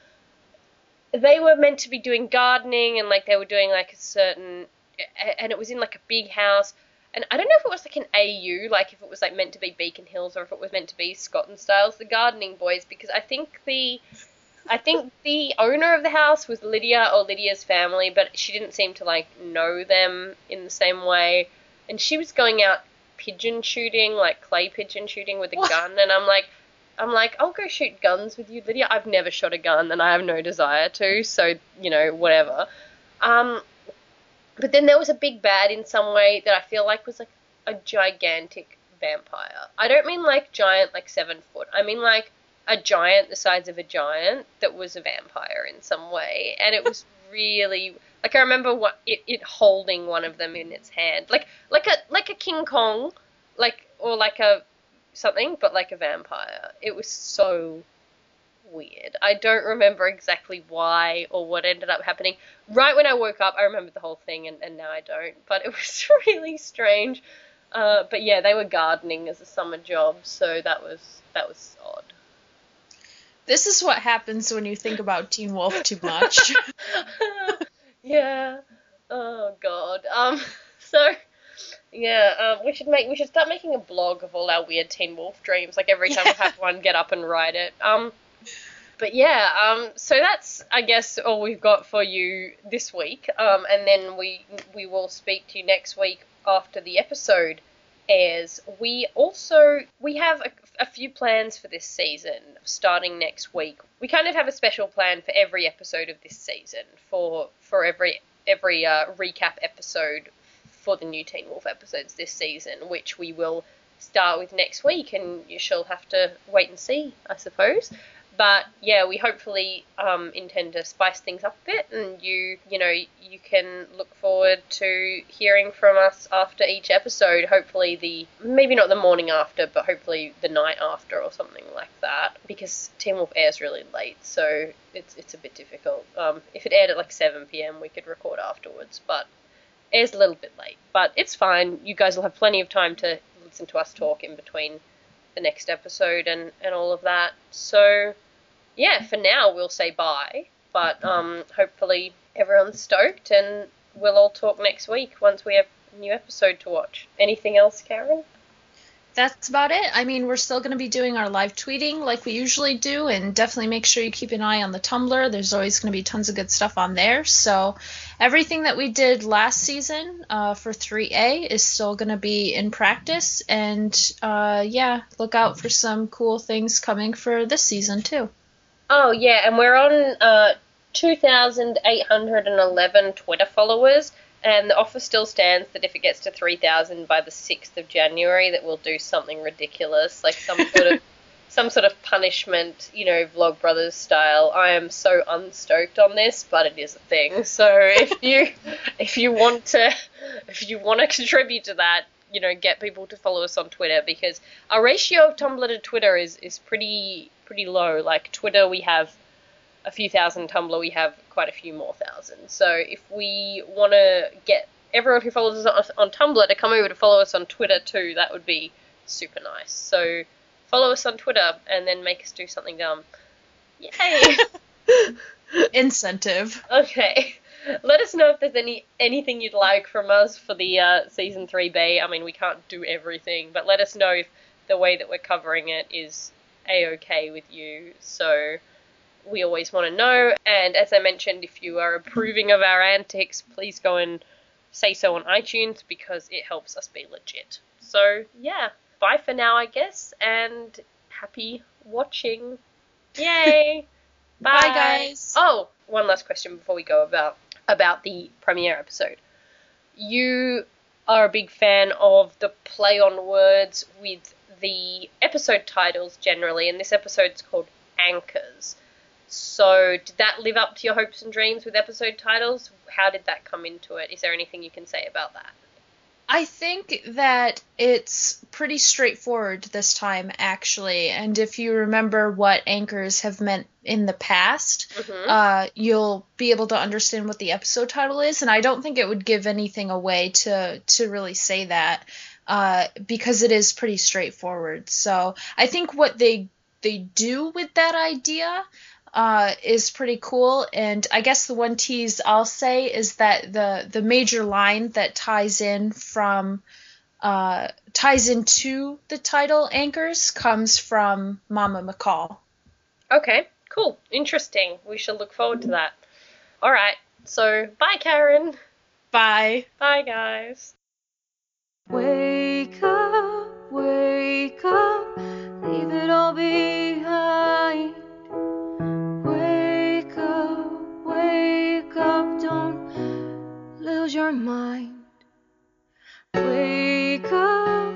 S2: They were meant to be doing gardening, and like they were doing like a certain, and it was in like a big house. And I don't know if it was like an AU, like if it was like meant to be Beacon Hills, or if it was meant to be Scott and Styles, the gardening boys, because I think the owner of the house was Lydia or Lydia's family, but she didn't seem to like know them in the same way. And she was going out pigeon shooting, like clay pigeon shooting with a
S1: What?
S2: gun, and I'm like, I'll go shoot guns with you, Lydia. I've never shot a gun, and I have no desire to, so whatever. Um, but then there was a big bad in some way that I feel like was like a gigantic vampire. I don't mean like giant, like 7 foot. I mean like a giant the size of a giant that was a vampire in some way, and it was really like I remember it holding one of them in its hand, like a King Kong, like or like a something, but like a vampire. It was so weird. I don't remember exactly why or what ended up happening. Right when I woke up, I remembered the whole thing, and now I don't. But it was really strange. But yeah, they were gardening as a summer job, so that was odd.
S1: This is what happens when you think about Teen Wolf too much.
S2: Yeah. Oh God. So yeah, we should start making a blog of all our weird Teen Wolf dreams. Like every time we
S1: Yeah.
S2: have one, get up and write it. But yeah, so that's I guess all we've got for you this week. And then we will speak to you next week after the episode airs. We have a few plans for this season starting next week. We kind of have a special plan for every episode of this season for every recap episode for the new Teen Wolf episodes this season, which we will start with next week, and you shall have to wait and see, I suppose. But yeah, we hopefully intend to spice things up a bit, and you can look forward to hearing from us after each episode. Hopefully maybe not the morning after, but hopefully the night after or something like that, because Teen Wolf airs really late, so it's a bit difficult. If it aired at like 7 p.m, we could record afterwards, but it is a little bit late. But it's fine. You guys will have plenty of time to listen to us talk in between the next episode and all of that. So yeah, for now we'll say bye, but hopefully everyone's stoked, and we'll all talk next week once we have a new episode to watch. Anything else, Karen?
S1: That's about it. I mean, we're still going to be doing our live tweeting like we usually do, and definitely make sure you keep an eye on the Tumblr. There's always going to be tons of good stuff on there. So everything that we did last season for 3A is still going to be in practice, and yeah, look out for some cool things coming for this season too.
S2: Oh, yeah, and we're on 2,811 Twitter followers, and the offer still stands that if it gets to 3,000 by the 6th of January, that we'll do something ridiculous, like some sort of punishment, Vlogbrothers style. I am so unstoked on this, but it is a thing. So if you want to contribute to that, get people to follow us on Twitter, because our ratio of Tumblr to Twitter is pretty low. Like Twitter, we have a few thousand. Tumblr, we have quite a few more thousand. So if we want to get everyone who follows us on Tumblr to come over to follow us on Twitter too, that would be super nice. So follow us on Twitter and then make us do something dumb. Yay!
S1: Incentive.
S2: Okay. Let us know if there's anything you'd like from us for the Season 3B. I mean, we can't do everything, but let us know if the way that we're covering it is A-okay with you. So we always want to know. And as I mentioned, if you are approving of our antics, please go and say so on iTunes, because it helps us be legit. So, yeah. Bye for now, I guess, and happy watching. Yay! Bye.
S1: Bye, guys.
S2: Oh, one last question before we go about the premiere episode. You are a big fan of the play on words with the episode titles generally, and this episode's called Anchors. So did that live up to your hopes and dreams with episode titles? How did that come into it? Is there anything you can say about that?
S1: I think that it's pretty straightforward this time, actually. And if you remember what anchors have meant in the past, you'll be able to understand what the episode title is. And I don't think it would give anything away to really say that, because it is pretty straightforward. So I think what they do with that idea is pretty cool. And I guess the one tease I'll say is that the major line that ties into the title Anchors comes from Mama McCall.
S2: Okay, cool. Interesting. We shall look forward to that. All right. So, bye, Karen.
S1: Bye.
S2: Bye, guys.
S3: Wake up, leave it all behind. Wake up, don't lose your mind. Wake up,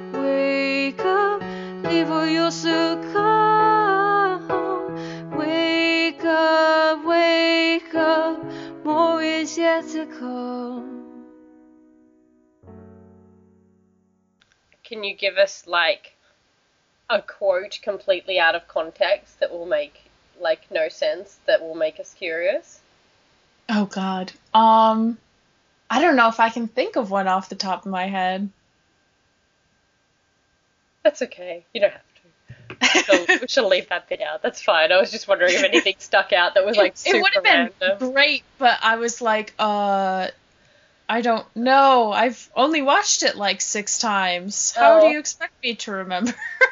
S3: before you succumb. Wake up, more is yet to come.
S2: Can you give us, like, a quote completely out of context that will make, like, no sense, that will make us curious?
S1: Oh, God. I don't know if I can think of one off the top of my head.
S2: That's okay. You don't have to. We shall leave that bit out. That's fine. I was just wondering if anything stuck out that was, like, super
S1: It would have been
S2: random.
S1: great, but I was like, I don't know. I've only watched it like 6 times. How do you expect me to remember?